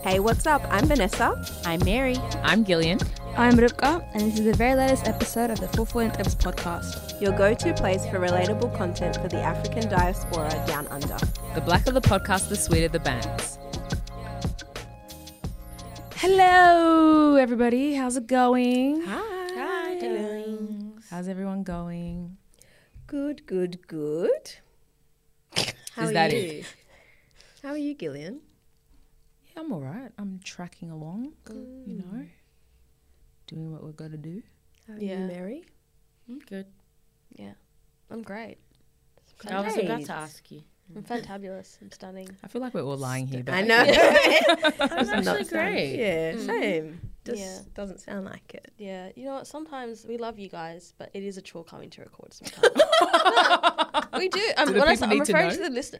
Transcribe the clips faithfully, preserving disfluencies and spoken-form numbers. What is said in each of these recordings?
Hey, what's up? I'm Vanessa. I'm Mary. I'm Gillian. I'm Rivka, and this is the very latest episode of the Full Full Length Eps podcast. Your go-to place for relatable content for the African diaspora down under. The blacker the podcast, the sweeter the bands. Hello, everybody. How's it going? Hi. Hi, darlings. How's everyone going? Good, good, good. How Is are that you? it? How are you, Gillian? Yeah, I'm all right. I'm tracking along, Mm. you know, doing what we're going to do. How are Yeah. you, Mary? I'm good. Yeah, I'm great. I was about Great. to ask you. I'm fantabulous. I'm stunning. I feel like we're all lying here. But I know. I'm Does actually not sound- great. Yeah, Mm. same. Just Yeah. doesn't sound like it. Yeah, you know what? Sometimes we love you guys, but it is a chore coming to record sometimes. we do. I'm, Do the when I, people I'm need to referring know? to, the listener.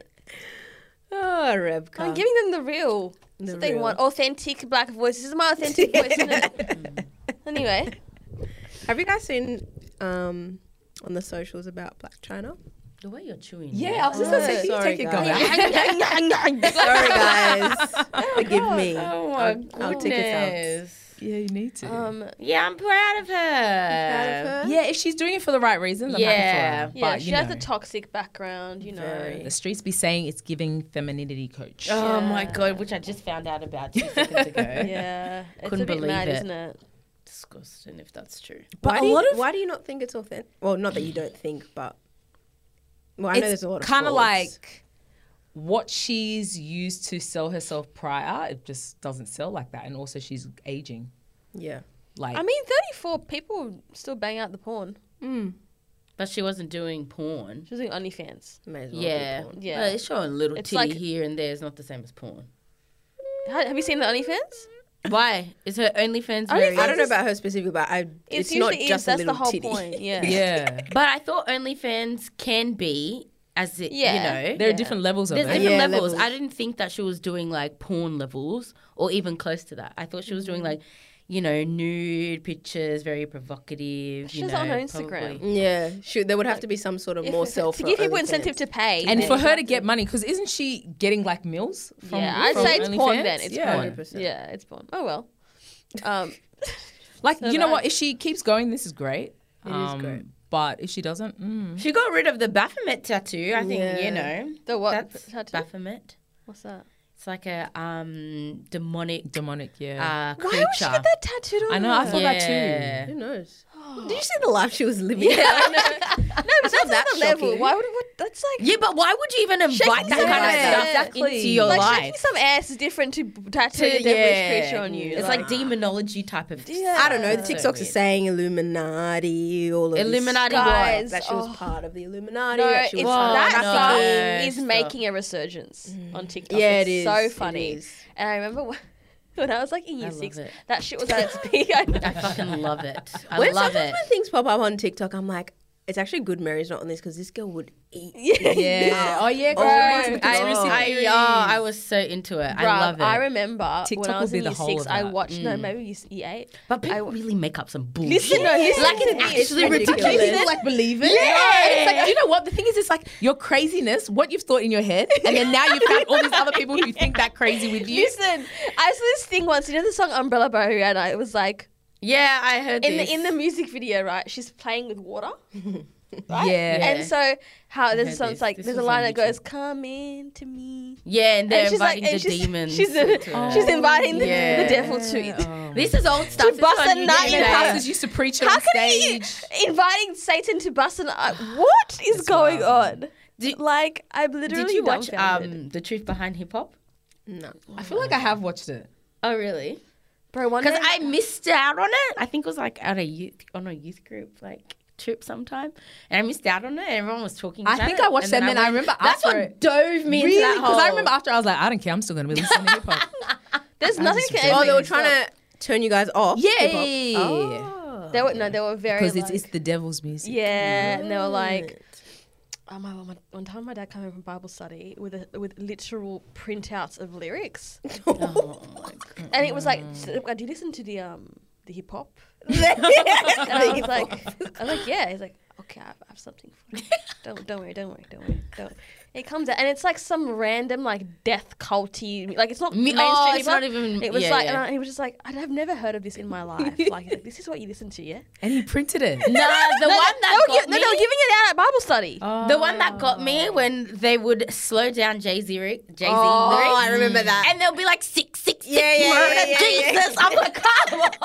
Oh, Rebecca. I'm giving them the real. The That's what they real. want. Authentic black voices. This is my authentic voice, isn't it? Anyway. Have you guys seen um, on the socials about Black China? The way you're chewing. yeah, I was just going to say, can you Sorry, take it guys. going? Sorry, guys. Forgive me. Oh my I'll, goodness. I'll take it out. Yeah, you need to. Um, Yeah, I'm proud of her. Proud of her? yeah, if she's doing it for the right reasons, I'm Yeah. happy for her. yeah, But, she you has know, a toxic background, you know. Very. the streets be saying it's giving femininity coach. Oh my Yeah. god, which I just found out about two seconds ago. Yeah, it's Couldn't a bit believe mad, it. isn't it? Disgusting if that's true. But why, a do you, lot of why do you not think it's authentic? Well, not that you don't think, but well, I know it's there's a lot of kind of frauds. like what she's used to sell herself prior. It just doesn't sell like that, and also she's aging. yeah. Like I mean, thirty-four people still bang out the porn. Mm. But she wasn't doing porn. She was doing OnlyFans. May as well Yeah. be porn. Yeah. Well, it's showing a little It's titty like- here and there. It's not the same as porn. Ha- Have you seen the OnlyFans? Why? Is her OnlyFans OnlyFans very... I don't know about her specifically, but I, It it's not usually just is. a That's little the whole titty. point. Yeah. yeah, But I thought OnlyFans can be, as it, Yeah. you know... there are Yeah. different levels of There's it. different Yeah, levels. levels. I didn't think that she was doing like porn levels or even close to that. I thought she was doing like, you know, nude pictures, very provocative. She you does know, it on her Instagram. probably- Yeah, should, there would have to be some sort of If- more if- self to give people incentive to pay. And then for you her have to get money, because isn't she getting like meals from yeah, I'd from say it's porn OnlyFans? then. It's yeah. porn. one hundred percent. Yeah, it's porn. Oh well. Um, Like, So you know that- what? If she keeps going, this is great. It is great. But if she doesn't, mm. She got rid of the Baphomet tattoo. I think, Yeah. you know. the what? That's tattoo? Baphomet. What's that? It's like a um demonic demonic, yeah. uh, Why creature. would she get that tattooed on I know, I her? thought that too. Yeah. Who knows? Did you see the life she was living? Yeah, I know. No, but that's that another level. shocking. Why would what? That's like Yeah, but why would you even invite Shaking that some kind of ass. stuff Exactly. into your like life? shaking some ass is different to tattooing a To- devilish yeah. creature on you. It's like, demonology type of Yeah. I don't know. The So TikToks are weird. saying Illuminati, all of this Illuminati stuff, Guys, that she was oh. part of the Illuminati. No, that it's she was Whoa, that no. song is Stop. making a resurgence on TikTok. Yeah, it's it is. so It funny. is. And I remember when, when I was like in year I love six, it. that shit was at its peak. I know. I fucking love it. I When love sometimes it. when things pop up on TikTok, I'm like, it's actually good Mary's not on this because this girl would eat. yeah. Oh, yeah, Oh girl. my Some God. conspiracy I, theories. oh, I was so into it. I Bruh, love it. I remember TikTok when I will was be in the year whole six, of I that. watched, no, Mm. maybe year, year eight. but people I- really make up some bullshit. Listen, no, listen like to it's me. actually It's ridiculous. ridiculous. People like believe it. Yeah. And it's like, you know what? The thing is, it's like your craziness, what you've thought in your head, and then now you've found all these other people who think that crazy with you. Listen, I saw this thing once. You know the song Umbrella by Rihanna? It was like Yeah, I heard in this. the in the music video, right? She's playing with water. Right? Yeah. And so how there's a heard song, this. it's like This there's a was line on that goes, YouTube. "Come into me." yeah, and they're And she's like, inviting and the she's, demons. she's, to- she's inviting the, Yeah. the devil to. Oh. This is old stuff. This bust is a on nut YouTube. in the her. pastors used to preach it How on can he stage. inviting Satan to bust an? Uh, what is It's going wild. on? Did- like I'm literally Did you watch dumbfounded. um the truth behind hip hop? No. I feel like I have watched it. Oh really? Bro, one Because day- I missed out on it. I think it was like at a youth on a youth group like trip sometime, and I missed out on it. And everyone was talking. I about think it, I watched it, and then I went- remember that's after what it- dove me Really? into that Because whole. I remember after I was like, I don't care. I'm still going to be listening to hip hop. there's I nothing just can forgot. Oh, they were ever trying to turn you guys off. Yeah. hip-hop. Oh. They were no, they were very Because it's, like, it's the devil's music. yeah, and they were like, oh my, my one time my dad came home from Bible study with a, with literal printouts of lyrics, Oh my God. and it was like, so, do you listen to the um the hip hop? And I was like, I was like, yeah. He's like, okay, I have something for you. don't don't worry, don't worry, don't worry, don't. It comes out and it's like some random like death culty, like it's not Me- mainstream. oh, it's hip-hop. not even- It was yeah, like, yeah. and I, he was just like, I've never heard of this in my life. Like, he's like, this is what you listen to, yeah? And he printed it. Nah, the No, one they, that they were, got gi- no, me. they were giving it out at Bible study. The one that got me when they would slow down Jay Z Jay Z Oh, lyrics, I remember that. and they'll be like six six Yeah, six yeah, murder yeah, yeah, yeah. Jesus. I'm like, come on.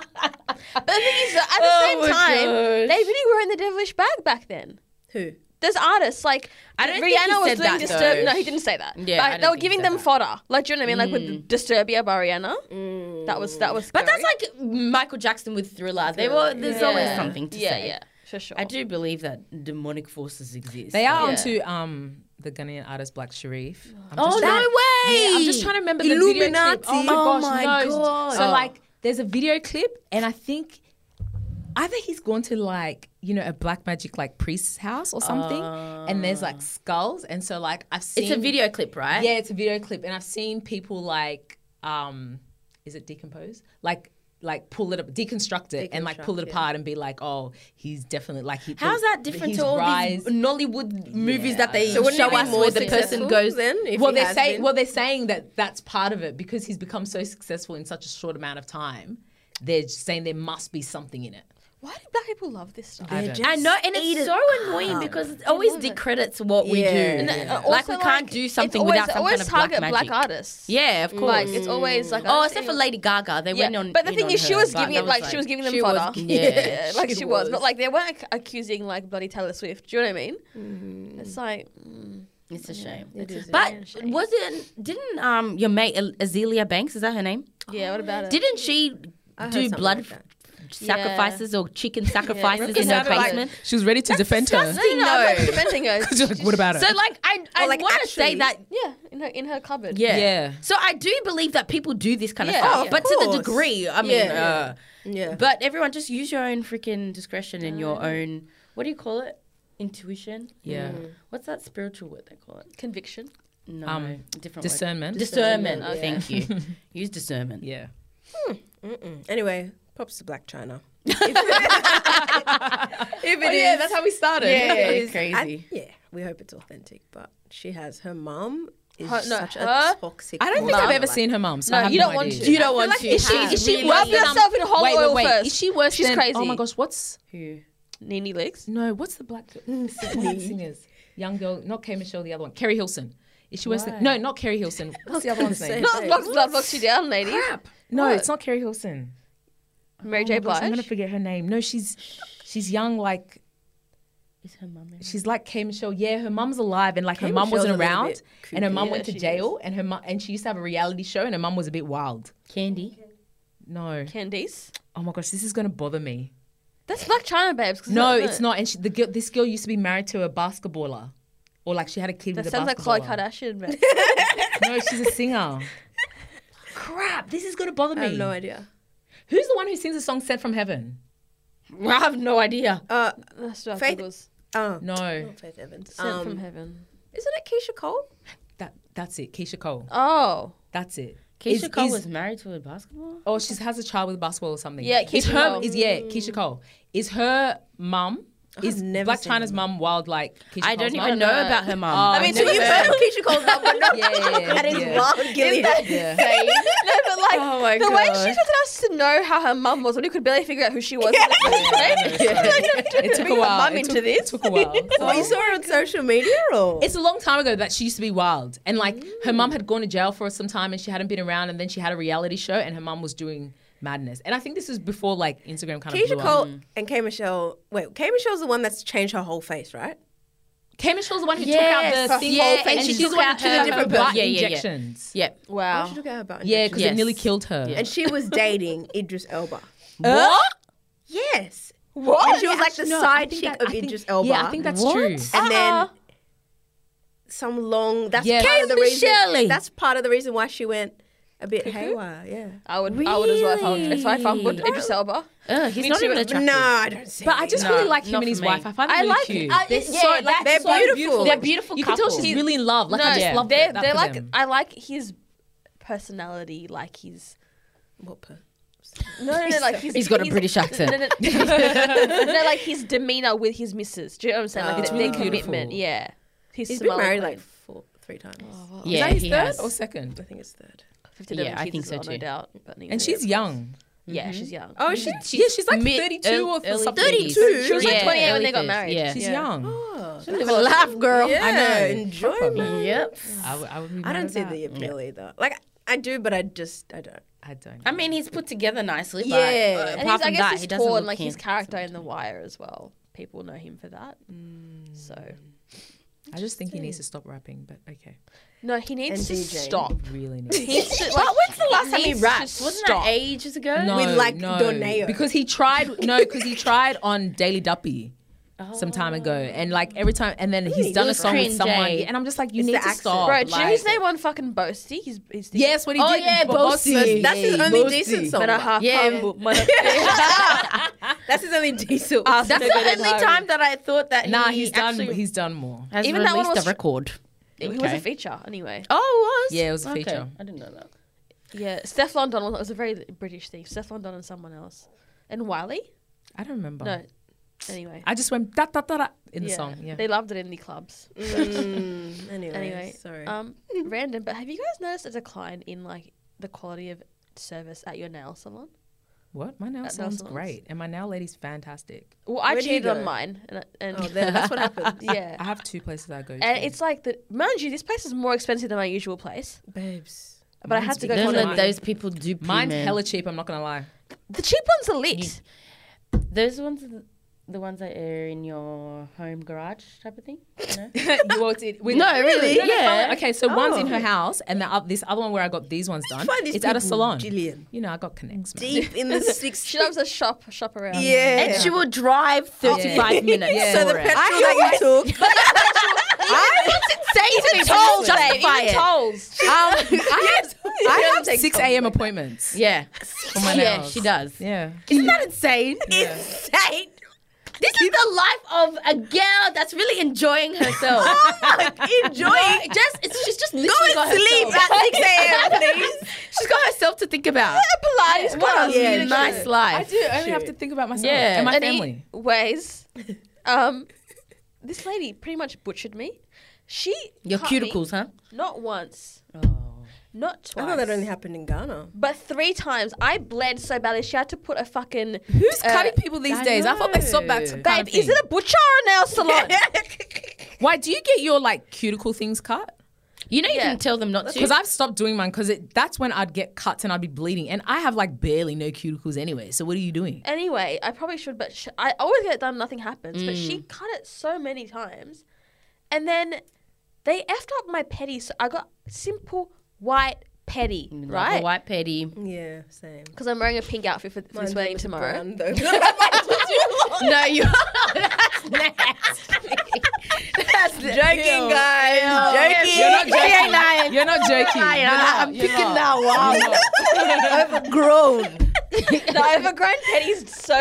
But the thing is, at the Oh same my time, gosh. they really were in the devilish bag back then. Who? There's artists like I don't think he Rihanna was said doing that, Disturb. though. No, he didn't say that. Yeah, But I don't they were think he giving said them that. fodder. Like, do you know what I mean? Like with Disturbia by Rihanna. That was that was. But that's scary. like Michael Jackson with Thriller. They were. There's Yeah. always something to yeah, say. yeah, for sure. I do believe that demonic forces exist. They are Yeah. onto um the Ghanaian artist Black Sharif. I'm Oh just no trying- way! Yeah, I'm just trying to remember the Illuminati. video clip. Oh my Oh gosh, my no. God. So Oh. like, there's a video clip, and I think either he's gone to like you know a black magic like priest's house or something, and there's like skulls, and so like I've seen It's a video clip, right? Yeah, it's a video clip, and I've seen people like um, is it decompose? Like. Like pull it up, deconstruct it, and like pull it Deconstruct, yeah. apart and be like, oh, he's definitely like he. How's the- that different his to all rise- these Nollywood movies that they So wouldn't show it be us more where the person successful goes? then? If well, he they're has saying been? well, they're saying that that's part of it because he's become so successful in such a short amount of time. They're just saying there must be something in it. Why do black people love this stuff? I don't. I know, and eat it's it so annoying because it always discredits what we Yeah. do. And, uh, like we also, can't like, do it's something always, without some always kind of black target magic. black artists. Yeah, of course. Like it's always like oh, except for Lady Gaga, they yeah. went on. But the in thing on is, she her, was but giving that it like she was giving them she was- fodder. yeah, like she she was. was. But like they weren't ac- accusing like bloody Taylor Swift. Do you know what I mean? Mm-hmm. It's like mm, It's a shame. It is. But a shame. wasn't didn't um your mate Az- Azealia Banks, is that her name? yeah. What about it? Didn't she I heard do something blood like that. sacrifices or chicken sacrifices Because in her they have, like- basement? She was ready to defend her. no, no, no, I'm not No. defending her. She's like, what about it? So like I I Or, like, want to say actually- that Yeah, in her in her cupboard. yeah. Yeah. So I do believe that people do this kind of Yeah, stuff, yeah. but to the course. degree, I mean, Yeah. uh, Yeah. but everyone just use your own freaking discretion and your own what do you call it? Intuition? Yeah. What's that spiritual word they call it? Conviction. No, Um, different Discernment. word. Discernment. Discernment, Thank you. Use discernment. Yeah. Mm-mm. Anyway, props to Black China. if it Oh, yeah, that's how we started. Yeah, it is- crazy. and- yeah, we hope it's authentic. But she has her mum is Her- no, such her- a toxic. I don't think woman. I've ever Like, seen her mum, so No, I have you no don't want idea. to. You don't I feel want like to. Is she? Have Is she really- rub yourself in holy wait, wait, oil wait. first? Is she worse She's than? crazy. Oh my gosh, what's Who? Nene Leaks. no? What's the black black singers? Young girl, not K Michelle, the other one, Kerry Hilson. Is she worse Why? than? No, not Kerry Hilson. What's the other one's name? Not blocks, blood blocks you down, lady. No, What? it's not Kerry Hilson. Mary Oh J. my gosh, I'm Blige. gonna forget her name. No, she's she's young, like Is her mum in it? she's like K Michelle. Yeah, her mum's alive, and like K her mum Michelle's wasn't a little around, bit and her creepy. mum Yeah, went to she jail, and her mum and she used to have a reality show, and her mum was a bit wild. Candy? No, Candice. oh my gosh, this is gonna bother me. That's Black China, babes. 'cause No, that- it's not. And she, the girl, this girl used to be married to a basketballer, or like she had a kid That with a sounds like Khloe basketballer. Kardashian, man. No, she's a singer. Crap, this is gonna bother I me. have no idea. Who's the one who sings the song "Sent from Heaven"? I have no idea. Uh, That's what Faith- Google's. oh, No, not Faith Evans. Sent Um, from heaven. Isn't it Keisha Cole? that that's it. Keisha Cole. Oh. That's it. Keisha Is- Cole is- was married to a basketball? Oh, she has a child with basketball or something. Yeah, Is Keisha her, Cole. Is yeah, Keisha Cole. Is her mum? Is never Black seen China's her mum wild like Keisha I Cole's don't mum? even know no. about her mum. Oh, I mean, so never you've heard. heard of Keisha Cole's mum, but not Yeah, yeah, yeah, that is yeah. wild, Gillian. Yeah. No, but like Oh my the way God. she wanted us to know how her mum was when we could barely figure out who she was. in the first place. Yeah, I know, sorry. It took Bring a her while. mum It into took- this. It took a while. Oh, you saw her on social media, or It's a long time ago that she used to be wild. And like her mum had gone to jail for some time and she hadn't been around, and then she had a reality show and her mum was doing madness. And I think this was before like Instagram kind of Keisha blew up. Cole and K Michelle. Wait, K Michelle's the one that's changed her whole face, right? K Michelle's the one who Yes, took out the her thing, whole face, and and she's she the took one who out took her- out her different butt butt. Yeah, yeah, yeah. injections. Yep. Oh, Wow. she took out her butt Yeah, injection. because Yes. it nearly killed her. Yeah. And she was dating Idris Elba. What? Yes. What? And she was like the No, I side think chick that- of I think- Idris Elba. Yeah, I think that's What? true. And Uh-uh. then some long. That's Yes. part of the Kay reason. Michelle. That's part of the reason why she went a bit haywire. Yeah. I would, I would as well if I, was, if I found Really? Idris Elba. Ugh, he's Me not too. even attractive. No, I don't see. But I just No, really like him not and his for me. wife. I find them I really like cute. I, They're yeah, so- like, like, they're so beautiful. They're beautiful You can tell couple. she's really in love. Like no, I just love they're, that they're for like them. I like his personality, like his What per? No, no, no. Like his, He's got a his- British accent. No, no, no, like his demeanor with his missus. Do you know what I'm saying? Like Oh. it's It's their really commitment. beautiful. Yeah. His He's been Somali married queen. like four, three times. Oh, Yeah, Is that his he third has. or second? I think it's third. fifty-seven Yeah, I kids think as so well, no too. doubt. But anyway, And she's young. Yeah, she's young. Oh, she. Yeah, she's like Mid- thirty-two or early something. thirties. thirty-two? She was like Yeah, twenty-eight when early they got thirties, married. yeah. She's Yeah. young. Oh, Live a life, girl. Yeah, I know. enjoy, Proper. man. Yep. I, w- I would be I mad don't at see that. the appeal either. Like I do, but I just I don't. I don't. I mean, he's put together nicely. But, Yeah. uh, And And apart he's, I from guess that, he's he doesn't tall look and like his handsome. character in The Wire as well. People know him for that. So I just think he needs to stop rapping, but okay. no, he needs to And DJing. stop. Really needs He needs to, But like, when's the last time he needs to rapped? Wasn't stop. that ages ago? No, With, like, no, Doneo. because he tried. No, because he tried on Daily Duppy some time ago, and like every time, and then he's Really? done It a was song with cringe, someone, eh? and I'm just like, you It's need the to accent. stop. Bro, do you know his like- name on fucking Boasty? He's, he's Yes, what he Oh, did. yeah, Bo- Boasty. That's his Yeah, only Boasty. decent song. But a half Yeah. humble mother- That's his only decent. Ask That's him the to get only home. time that I thought that Nah, he he's done. actually He's done more. has Even that one released was- a record. It was Okay. a feature anyway. Oh, it was? Yeah, it was a Okay. feature. I didn't know that. Yeah, Steph London was, was a very British thing. Steph London and someone else. And Wiley? I don't remember. No. Anyway. I just went da da da da in the yeah. song. Yeah. They loved it in the clubs. Mm, anyway, Anyway, sorry. um, random, but have you guys noticed a decline in like the quality of service at your nail salon? What? My nail At nail salon's salons. great, and my nail lady's fantastic. Well, I Where do you cheated on go? mine, and, and oh, there, that's what happened. yeah, I have two places I go to. and it's like the mind you, this place is more expensive than my usual place, Babes. but I had Mine's to go big. to Don't one of let the, those people dupe you, Mine's man. hella cheap. I'm not gonna lie. the cheap ones are lit. Those ones, are the, the ones that are in your home garage type of thing. You know? You walked in. with- No, really? No, no, Yeah. fine. Okay, so one's in Oh. her house, and the, oth- this other one where I got these ones done, Find these it's at a people, salon. Gillian. You know, I got connects, man. Deep in the six. She loves to shop shop around. Yeah. And she will drive thirty-five minutes Yeah. So for the it. petrol that you took. Even Tolls, babe, justify even it. tolls. Um, I have, I have take six a.m. appointments. Yeah. For my Yeah, nails. she does. Yeah. Isn't that insane? Yeah. Insane. This is the life of a girl that's really enjoying herself. Enjoying. just, it's, she's just Go literally got and sleep herself. at six a.m. please. She's got herself to think about. Pilates class. Yeah, Yeah, nice I life. do only have to think about myself Yeah. and my And family. Anyways, um, this lady pretty much butchered me. She Your cut me cuticles, huh? not once, Oh. not I twice. thought that only happened in Ghana. But three times. I bled so badly. She had to put a fucking. Who's uh, cutting people these I days? I thought they stopped that know. kind Babe, of is thing. it a butcher or a nail salon? Why do you get your like cuticle things cut? You know you Yeah. can tell them not to. Because I've stopped doing mine because that's when I'd get cuts and I'd be bleeding, and I have like barely no cuticles anyway. So what are you doing? Anyway, I probably should, but sh- I always get it done. Nothing happens. But Mm. she cut it so many times, and then they effed up my petty. So I got simple white petty, Like a right? white petty. Yeah, same. Because I'm wearing a pink outfit for, for this Mine's wedding with the tomorrow. brown, though. No, you. That's nasty. That's Joking, guys. Joking. You're not She ain't joking. lying. You're not joking. I, You're not. I'm You're picking not. that one. Overgrown. The overgrown petty's so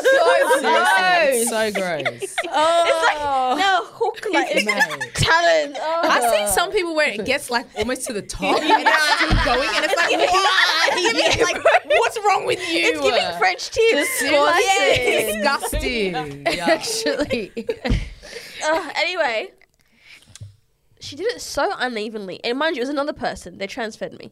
It's so gross. Oh, no hook like it's Mate. talent. Oh. I've seen some people where it gets like almost to the top and it's still going, and it's like, It's like what's wrong with you? It's giving French tips. It's disgusting. Yeah. Actually. Uh, anyway, she did it so unevenly, and mind you, it was another person. They transferred me.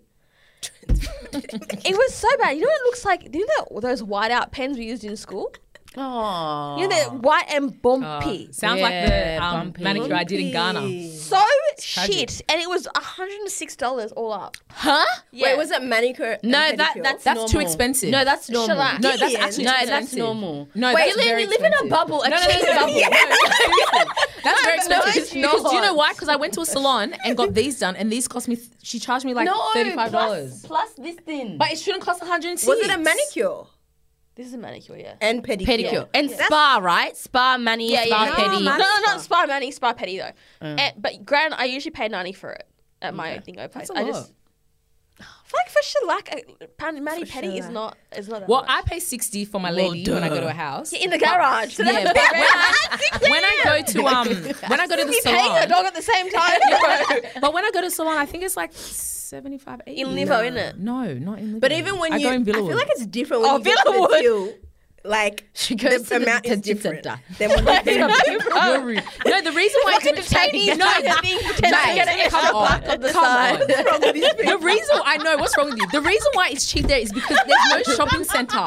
It was so bad. You know what it looks like? You know that, those whiteout pens we used in school? Aww. You know, they're white and bumpy. Uh, sounds like the Yeah, um, bumpy. manicure I did in Ghana. so tragic. shit. And it was one hundred six dollars all up. Huh? Yeah. Wait, was it manicure? and No, that pedicure? that's That's normal. too expensive. No, that's normal. Shellac. No, that's Gillian. actually No, too that's expensive. normal. No, Wait, that's you live, very you live in a expensive. bubble, a No, no, cheese no, no, bubble. no, no. That's very No, expensive. it's Because do you know not. why? Because I went to a salon and got these done, and these cost me. She charged me like No, thirty-five dollars. Plus, plus this thing. But it shouldn't cost one hundred and six. Was it a manicure This is a manicure, yeah. and pedicure? pedicure and spa, right? Spa, mani, Yeah, spa, yeah, pedi. No, man. no, no, not spa mani, spa petty though. And, but grand, I usually pay ninety for it at my Okay. Thingo place. That's a I lot. just I feel like for shellac, a pound mani For petty is shellac. not is not that Well, much. I pay sixty for my Well, lady when I go duh. to a house. in the garage. So Yeah, that's but big. when I, when I go to um when I go to the Be paying the salon, dog at the same time. but when I go to the salon, I think it's like seventy-five, eighty. In Livo, innit? No, not in Livo. But even when I you, go in I feel Villawood. like it's different when Oh, you get to the Villawood. till. Like She goes the to the amount is detention different centre. than when you You're rude. No, the reason why it's detainees no, kind of thing, pretend to Guys, get an extra come on, buck on the come side. on. The reason I know what's wrong with you. The reason why it's cheap there is because there's no shopping center.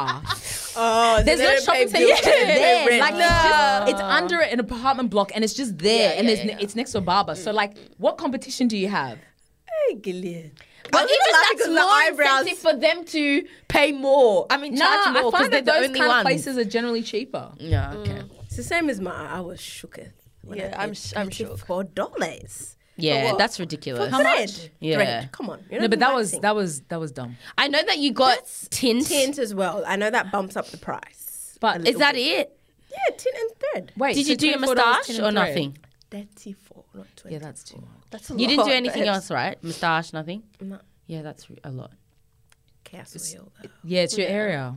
Oh, There's they no don't pay shopping center bills, they there. rent. Like it's just it's under an apartment block and it's just there Yeah, and yeah, there's yeah. it's next to a barber. So like, what competition do you have? Hey, Gillian. But I was even laughing that's 'cause the more eyebrows- incentive for them to pay more. I mean, charge Nah, more I because find they're that the those only kind ones. of places are generally cheaper. Yeah, okay. It's the same as my. I was shooketh. when Yeah, I I'm paid sh- I'm shook. Four dollars. Yeah, what? that's For ridiculous. thread. Yeah. Thread. Come on. You're No, not but that was relaxing. that was that was dumb. I know that you got That's tint. tint as well. I know that bumps up the price. But a Is little that bit. it? Yeah, tint and thread. Wait, Did so you do your twenty-four dollars moustache tin or and thread? nothing? Thirty-four, not twenty. Yeah, that's too much. That's a You didn't do lot, anything babes. else, right? Moustache, nothing? No. Yeah, that's a lot. Castle Hill. though. Yeah, it's your area.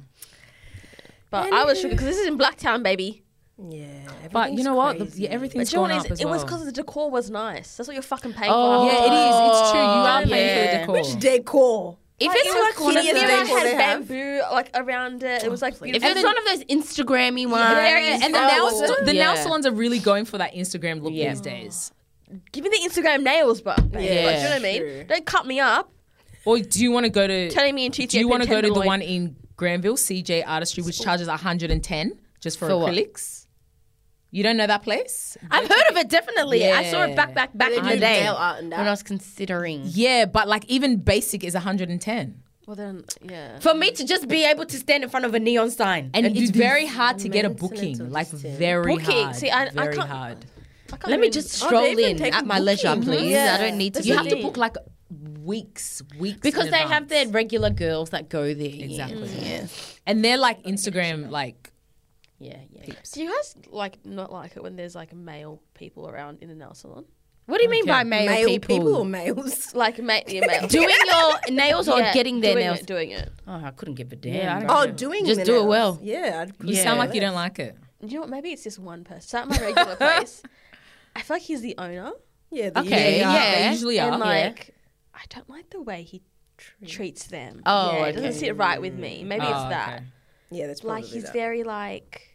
But I was shook because this is in Blacktown, baby. Yeah. But you everything's know what? The, crazy. yeah, But everything's you know what gone it up is? as It well. was because the decor was nice. That's what you're fucking paying Oh, for. Yeah, it is. It's true. You are Oh, paying yeah. for the decor. Which decor? If Like, it's it was like one of hideous those, It decor had they have. bamboo like around it. It was like please. if beautiful. it's one of those Instagrammy ones, Yeah, and the Oh, nail, was st- it? the nail Yeah. salons are really going for that Instagram look Yeah. these days. Give me the Instagram nails, but yeah, like, do you know what I mean? True. Don't cut me up, Or do you want to go to? turning me into Do you want to go to the one in Granville, C J Artistry, which charges one hundred ten just for, For what? acrylics? You don't know that place? I've heard of it definitely. I saw it back, back, back They in do the day nail art and that. when I was considering. Yeah, but like even basic is one hundred ten. Well then, yeah. For me to just be able to stand in front of a neon sign And, do it's this. very hard to get a Maintenance booking. of Like this thing. very Booking? hard. See, I- I very can't- hard. I can't Let me even- just Oh, stroll they even in take at my leisure, bookings. please. Yeah. I don't need to. That's You be- have to thing. book like weeks, weeks. because in they have their advance. regular girls that go there. yeah. Exactly. Yeah. and they're like Instagram like Yeah, yeah. peeps. Do you guys like not like it when there's like male people around in the nail salon? What do you mean Okay. by male, Male people? people or males? Like ma- yeah, male. Doing your nails or Yeah, getting their doing nails? It, doing it. Oh, I couldn't give a damn. Yeah, I don't bro. Oh, Yeah. doing Just the do it nails. well. Yeah. I'd You Yeah. sound like you don't like it. You know what? Maybe it's just one person. So at my regular place, I feel like he's the owner, Yeah. the- Okay, yeah. yeah. They usually are. and yeah. like I don't like the way he treats them. Oh, yeah, it okay. doesn't sit right with me. Maybe Oh, it's that. okay. Yeah, that's probably Like he's that. very like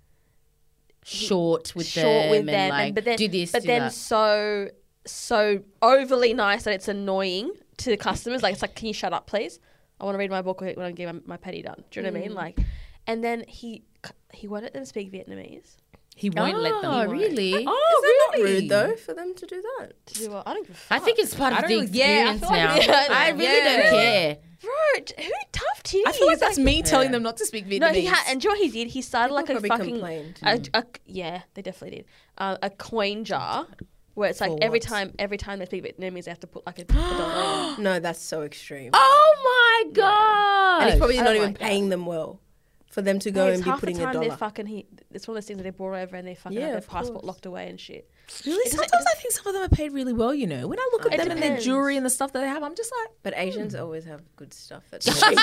Short with short them with and them, like and, but then do this, but do then that. so so overly nice that it's annoying to the customers. Like it's like, can you shut up, please? I want to read my book when I get my, my petty done. Do you know what I mean? Like, and then he he won't let them speak Vietnamese. He won't let them. Oh, He won't. really? Is Oh, that not really? rude though for them to do that? To do what? I don't give a I fuck. think it's part I of the don't- yeah, I experience feel like now. it's- I really yeah. don't care. bro, t- who tough titties? I feel like that's me telling Yeah. them not to speak Vietnamese. No, he had. And do you know what he did? He started People like a probably fucking. complained. A, a, yeah, they definitely did. Uh, a coin jar where it's like For every what? time, every time they speak Vietnamese, they have to put like a, a dollar in. No, that's so extreme. Oh my god! And he's probably I not don't even like that. paying them well for them to go Guys, and be half putting the a time dollar. they're fucking. He, it's one of those things that they brought over and they fucking Yeah, have their of passport course. locked away and shit. Really? It doesn't- Sometimes I think some of them are paid really well, you know. When I look at It them and their depends. jewelry and the stuff that they have, I'm just like, But Asians always have good stuff. That's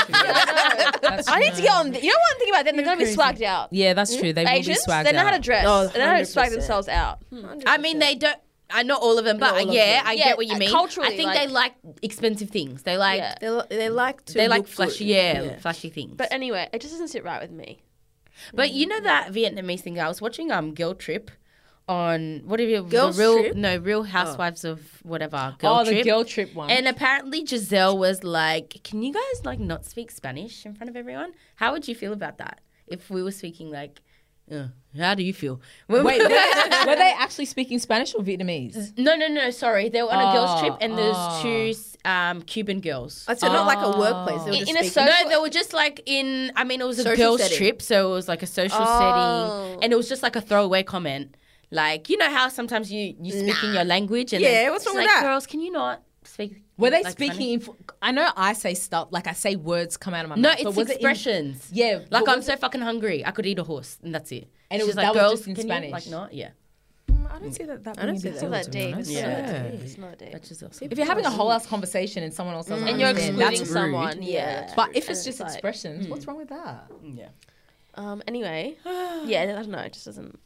That's I need to get on. The, you know one thing about them? They're gonna be crazy. swagged out. yeah, that's true. They will be Asians, swagged they know how to out. dress. Oh, they know how to swag one hundred percent. themselves out. I mean, they don't. I not all of them, but Not all of yeah, them. I Yeah, get what you uh, mean. culturally, I think like- they like expensive things. They like Yeah. They, li- they like to. they like look flashy, good. yeah, flashy things. But anyway, it just doesn't sit right with me. But you know that Vietnamese thing? I was watching um Girl Trip on what have you Girls the real Trip? no Real Housewives of whatever Girl Oh, Trip. the girl trip one. And apparently Giselle was like, "Can you guys like not speak Spanish in front of everyone?" How would you feel about that if we were speaking like? Uh, how do you feel? Wait, were, were they actually speaking Spanish or Vietnamese? no, no, no. Sorry, they were on a girls' Oh, trip, and there's oh. two um, Cuban girls. Oh, so not like a workplace. They were In- just in a speaking- social- No, they were just like in. I mean, it was a Social girls' setting. trip, so it was like a social Oh. setting, and it was just like a throwaway comment. Like, you know how sometimes you you speak in your language, and Yeah, then what's she's wrong with like, that? Girls, can you not speak? Were they like, speaking? In, I know I say stuff like I say words come out of my No, mouth. but it's was it in- expressions. yeah, Like but I'm was so fucking hungry, I could eat a horse, and that's it. And it She's was- like, that was girls, just in can Spanish. You? Like not, yeah. Mm, I don't see that. that I don't being a see big that. It's deal, not to that be deep. honest. It's not Yeah. that deep. It's not that deep. That's just us. If you're having a whole ass conversation and someone else doesn't And you're understand, excluding that's someone, rude. yeah. But if And it's just like- expressions, what's wrong with that? Yeah. Um. Anyway, yeah. I don't know. It just doesn't.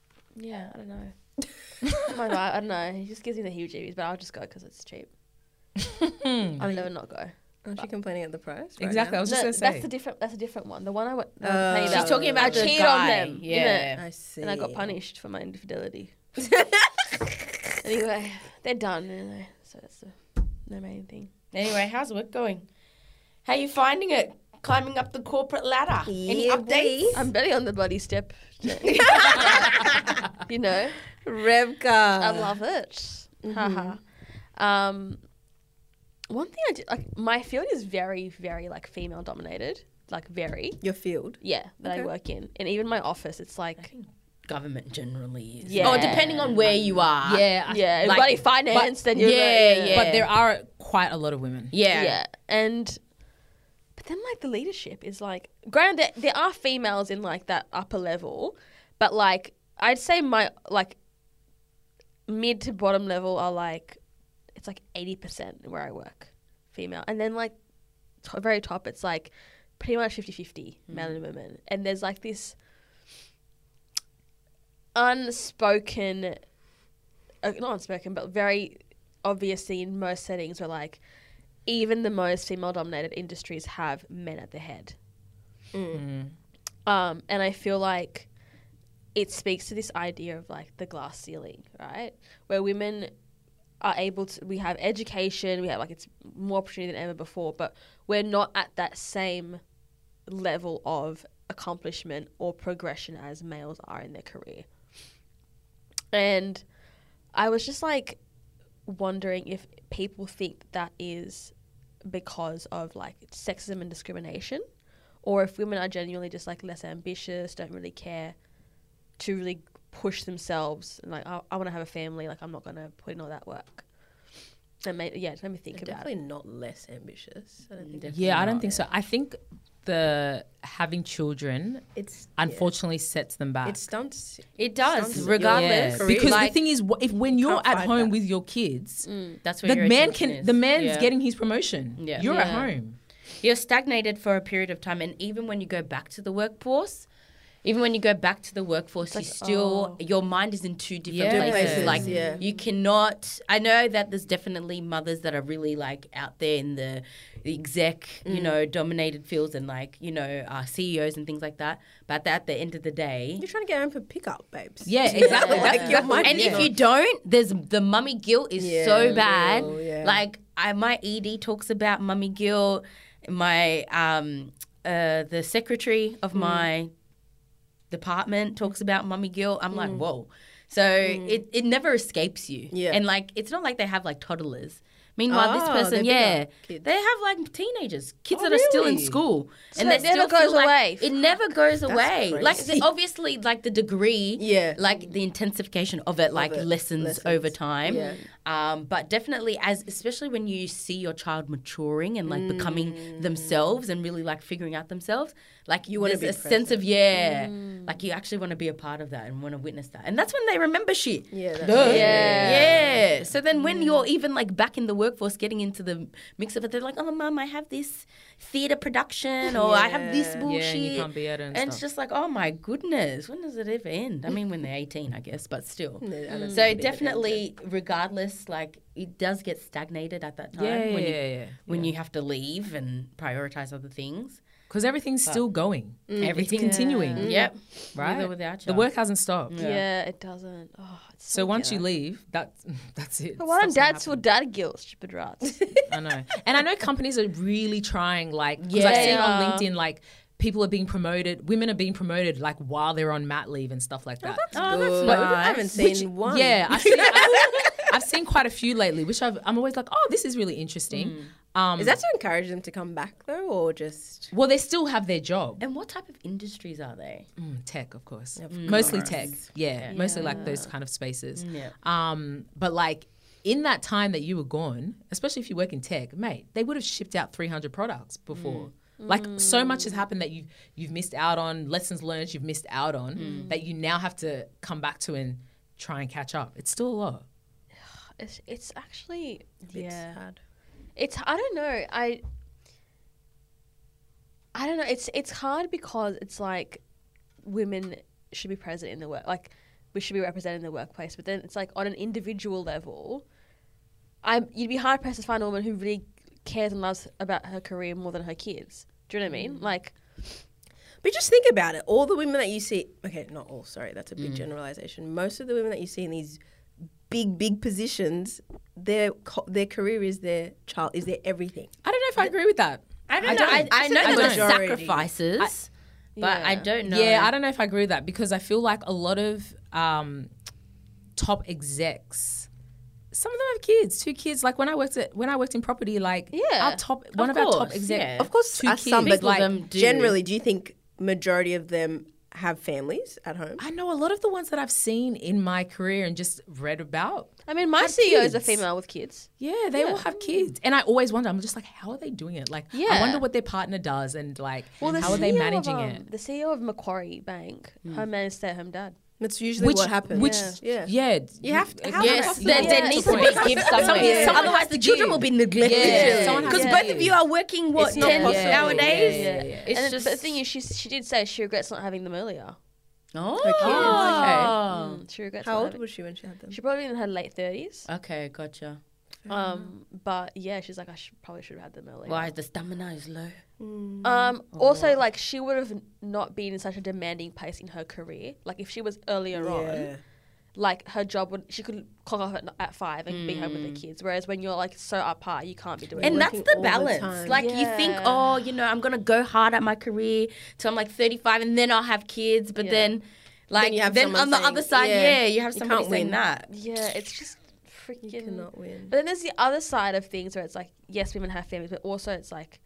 Yeah, I don't know. Oh my God, I don't know. He just gives me the heebie-jeebies, but I'll just go because it's cheap. I'll never not go. Aren't you complaining at the price? right Exactly. I now? was No, just going to say. that's the different. That's a different one. The one I went. Oh. Uh, She's She's talking about I the cheated guy. on them. Yeah. I see. and I got punished for my infidelity. Anyway, they're done. You know, so that's the, the main thing. Anyway, how's work going? How you finding it? Climbing up the corporate ladder? Any Yeah, updates? boy. I'm barely on the bloody step. You know, Revka. I love it. Haha. um, one thing I did, like, my field is very, very like female dominated. Like very, Your field. yeah, that I Okay. work in, and even my office, it's like, Government generally is. Yeah. Oh, depending on where you are. yeah. I- yeah, like- bloody finance. Then you're Yeah, like, yeah. But there are quite a lot of women. Yeah. yeah, and but then like the leadership is like, granted, there, there are females in like that upper level, but like I'd say my like mid to bottom level are like it's like eighty percent where I work female, and then like to- very top it's like pretty much fifty-fifty men and women, and there's like this unspoken uh, not unspoken but very obviously in most settings where like even the most female dominated industries have men at the head. Mm. Um, and I feel like it speaks to this idea of like the glass ceiling, right? Where women are able to, we have education, we have like it's more opportunity than ever before, but we're not at that same level of accomplishment or progression as males are in their career. And I was just like wondering if people think that is because of like sexism and discrimination, or if women are genuinely just like less ambitious, don't really care to really push themselves and like I, I want to have a family, like I'm not gonna put in all that work. And made, yeah, let me think They're about definitely it. not less ambitious. I don't think Definitely Yeah, I don't not. think so. I think the having children it's unfortunately sets them back. It stunts. It does, Stunts regardless. yeah, career. because like, the thing is, wh- if when you're can't at fight home that. with your kids, that's where the your man attention can is. the man's Yeah. getting his promotion. Yeah. You're at Yeah. home. You're stagnated for a period of time, and even when you go back to the workforce, even when you go back to the workforce, you like, still oh. your mind is in two different Yeah. places. Places, Like yeah. you cannot. I know that there's definitely mothers that are really like out there in the, the exec, you know, dominated fields and like you know uh, C E Os and things like that. But at the end of the day, You're trying to get home for pickup, babes. Yeah, exactly. Yeah. That's Like, your exactly- mind- and Yeah. if you don't, there's the mummy guilt is Yeah, so bad. real, yeah. Like I, my E D talks about mummy guilt. My um, uh, the secretary of my department talks about mummy guilt. I'm like, whoa. So it, it never escapes you. Yeah. And like, it's not like they have like toddlers. Meanwhile, this Oh, person, they're yeah, bigger kids. they have like teenagers, kids Oh, that are still in really? school, So and it they never still feel goes like- away. It never goes away. Like crazy. the- obviously, like the degree, Yeah. like the intensification of it, like it, lessens, lessens. over time. Yeah. Um, but definitely, as especially when you see your child maturing and like Mm. becoming themselves and really like figuring out themselves, like you wanna want be a sense of present. yeah, Mm. like you actually want to be a part of that and want to witness that, and that's when they remember shit. Yeah, that's Duh. right. Yeah. Yeah. So then when you're even like back in the workforce getting into the mix of it, they're like, oh, mum, I have this theatre production or I have this Yeah. bullshit. Yeah, and you can't be at it and And it's stuff. just like, oh my goodness, when does it ever end? I mean, when they're eighteen, I guess, but still. No, I don't So think it definitely, regardless, like it does get stagnated at that time Yeah, yeah, when you yeah, yeah. when you have to leave and prioritize other things. Because everything's still going. Everything It's continuing, Yep. right? With or without The you. work hasn't stopped. Yeah. it doesn't. Oh, it's So once you ghetto. leave, that's that's it. But why don't Stuff's gonna dads feel dad guilt, stupid rats? I know. And I know companies are really trying, like, because Yeah. I've seen on Yeah. LinkedIn, like, people are being promoted, women are being promoted, like, while they're on mat leave and stuff like that. Oh, Good. that's I haven't nice. seen Which- one. Yeah, I've seen, I've, I've seen quite a few lately, which I've, I'm always like, oh, this is really interesting. Um, Is that to encourage them to come back though, or just? well, they still have their job. And what type of industries are they? Mm, tech, of course. Of Mostly course. tech. Yeah, mostly like those kind of spaces. Yeah. Um, but like in that time that you were gone, especially if you work in tech, mate, they would have shipped out three hundred products before. Like so much has happened that you you've missed out on, lessons learned you've missed out on that you now have to come back to and try and catch up. It's still a lot. it's, it's actually, It's yeah. hard. It's I don't know. I I don't know. It's it's hard because it's like women should be present in the work. Like we should be represented in the workplace, but then it's like on an individual level, I'm you'd be hard pressed to find a woman who really cares and loves about her career more than her kids. Do you know what I mean? Like, But just think about it. All the women that you see, okay, not all, sorry, that's a Mm. big generalization. Most of the women that you see in these big, big positions, their co- their career is their child, is their everything. I don't know if I agree with that. I don't I know. don't. I, I know I that there's don't. sacrifices, but I Yeah. don't know. Yeah, I don't know if I agree with that because I feel like a lot of um, top execs, some of them have kids, two kids. Like when I worked at when I worked in property, like Yeah. our top one of, Of our top course, exec, yeah. Of course, two uh, kids. some, but People of like them do. generally, do you think majority of them have families at home? I know a lot of the ones that I've seen in my career and just read about. I mean, my Have C E O is a kids. female with kids. Yeah, they all have kids, and I always wonder. I'm just like, how are they doing it? Like, I Yeah. wonder what their partner does, and like, Well, the how are they C E O managing of, um, it? The C E O of Macquarie Bank, her man is stay-at-home dad. That's usually what happens. Which, Yeah. yeah, You have to- how Yes, Possible. there, there Yeah. needs to be a gift somewhere. Someone- someone Otherwise, has the to children give. will be neglected. Yeah, someone has Because to both give. of you are working what It's not ten possible. nowadays. Yeah, yeah, yeah. It's and just but the thing is, she she did say she regrets not having them earlier. oh, Her kids. okay. Mm, she regrets. How not old having- was she when she had them? She probably in her late thirties. Okay, gotcha. Um, but yeah, she's like, I should, probably should have had them earlier. Why the stamina is low? Um, also, like, she would have not been in such a demanding place in her career. Like, if she was earlier Yeah. on, like, her job would, she could clock off at, at five and be home with the kids. Whereas when you're, like, so apart, you can't be doing And it. that's working the all the balance. time. Like you think, Yeah. oh, you know, I'm gonna go hard at my career till I'm like thirty-five, and then I'll have kids. But Yeah. then, like, Then you have then someone on the saying- other side, yeah, yeah, you have you somebody can't saying win. that. Yeah, it's just freaking. You cannot win. But then there's the other side of things where it's like, yes, women have families, but also it's like,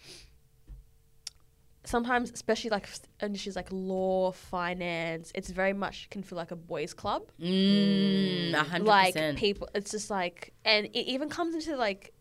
sometimes, especially like industries like law, finance, it's very much can feel like a boys' club. Mm, a hundred Like percent. people, it's just like, and it even comes into like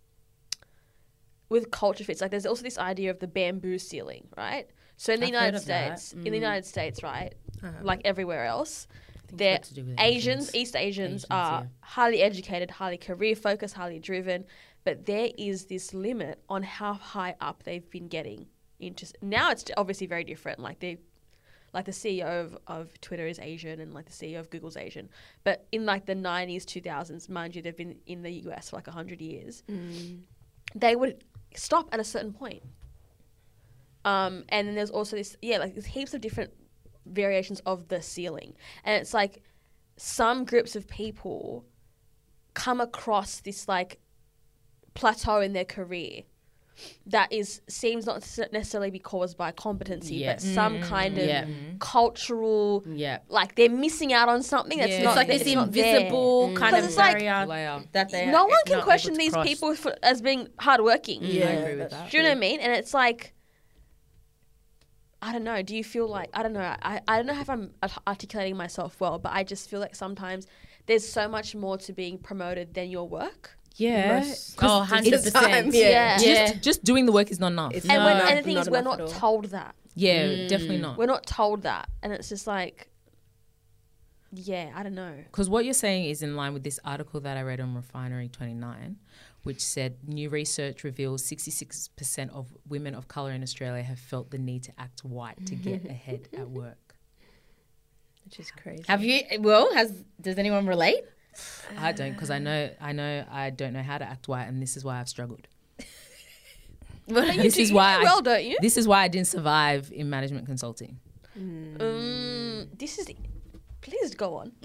with culture fits. Like there's also this idea of the bamboo ceiling, right? So in the I've United heard of that. States, in the United States, right, Uh-huh. like everywhere else, it's they're got to do with Asians, Asians. East Asians, Asians, are yeah. highly educated, highly career focused, highly driven, but there is this limit on how high up they've been getting into. Now it's obviously very different. Like they, like the C E O of, of Twitter is Asian, and like the C E O of Google's Asian. But in like the nineties, two thousands, mind you, they've been in the U S for like a hundred years. They would stop at a certain point. Um, and then there's also this, yeah, like there's heaps of different variations of the ceiling. And it's like some groups of people come across this like plateau in their career that is seems not to necessarily be caused by competency, Yes. but some kind of Yeah. cultural, Yeah. like they're missing out on something that's Yeah. not It's like that- this not there. invisible kind 'Cause of it's like- barrier Layer. that they No are one can not question able to these cross. people for, as being hardworking. Yeah, I agree with that's that. Do you know what I mean? And it's like, I don't know. Do you feel like, I don't know. I, I don't know if I'm art- articulating myself well, but I just feel like sometimes there's so much more to being promoted than your work. Yeah. Most- Oh, one hundred It's percent. time, Yeah. yeah. Yeah. Just, just doing the work is not enough. It's And, when, No, and the thing not is, we're enough not at all. told that. yeah, definitely not. We're not told that. And it's just like, yeah, I don't know. Because what you're saying is in line with this article that I read on Refinery twenty-nine, which said new research reveals sixty-six percent of women of colour in Australia have felt the need to act white to get ahead at work. Which is crazy. Have you? Well, has does anyone relate? I don't, because I know, I know, I don't know how to act white, and this is why I've struggled. This is why I, well, don't you? this is why I didn't survive in management consulting. Um, this is, please go on.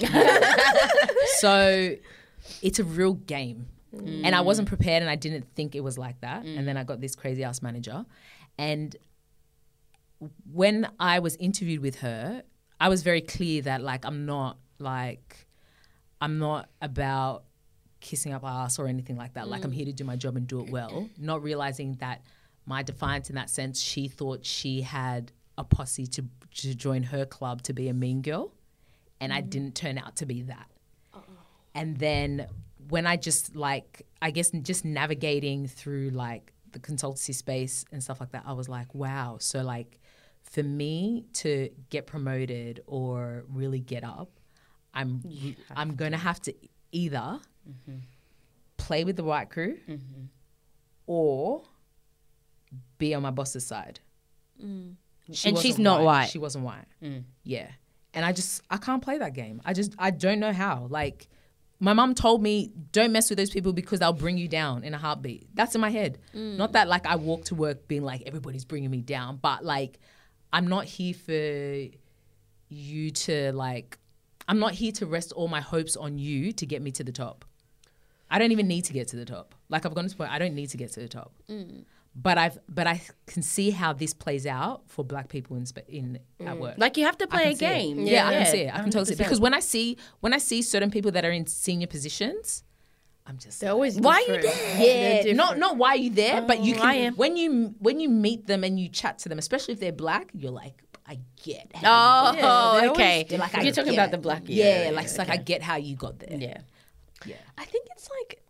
So it's a real game. And I wasn't prepared and I didn't think it was like that. And then I got this crazy ass manager. And when I was interviewed with her, I was very clear that like I'm not like I'm not about kissing up ass or anything like that. Like I'm here to do my job and do it well. Not realizing that my defiance in that sense, she thought she had a posse to to join her club to be a mean girl. And I didn't turn out to be that. And then when I just like, I guess just navigating through like the consultancy space and stuff like that, I was like, wow. So like for me to get promoted or really get up, I'm I'm going to have to either play with the white crew or be on my boss's side. She And wasn't she's not white. She wasn't white. Yeah. And I just, I can't play that game. I just, I don't know how. Like, my mum told me, don't mess with those people because they'll bring you down in a heartbeat. That's in my head. Mm. Not that like I walk to work being like, everybody's bringing me down, but like, I'm not here for you to like, I'm not here to rest all my hopes on you to get me to the top. I don't even need to get to the top. Like I've gone to the point, I don't need to get to the top. Mm. But I've, but I can see how this plays out for black people in sp- in at work. Like you have to I play can a see it. game. Yeah, I can see it. I can totally see it. one hundred percent. Because when I see when I see certain people that are in senior positions, I'm just They're always Why are you different. there? They're yeah, not different. not why are you there, but you Oh, can I am. when you when you meet them and you chat to them, especially if they're black, you're like, I get how Oh, you got they're okay. always- They're like, I You're talking get about it. the black. yeah, like it's like I get how you got there. Yeah. yeah. I think it's like,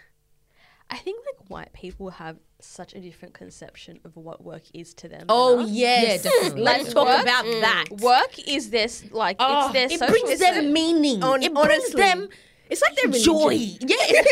I think like white people have such a different conception of what work is to them. Oh than us. yes. Yeah, definitely. Let's Like talk work- about that. Work is this like Oh, it's their it social brings them set. meaning. On- it brings honestly, them it's like their joy. religion. Yes.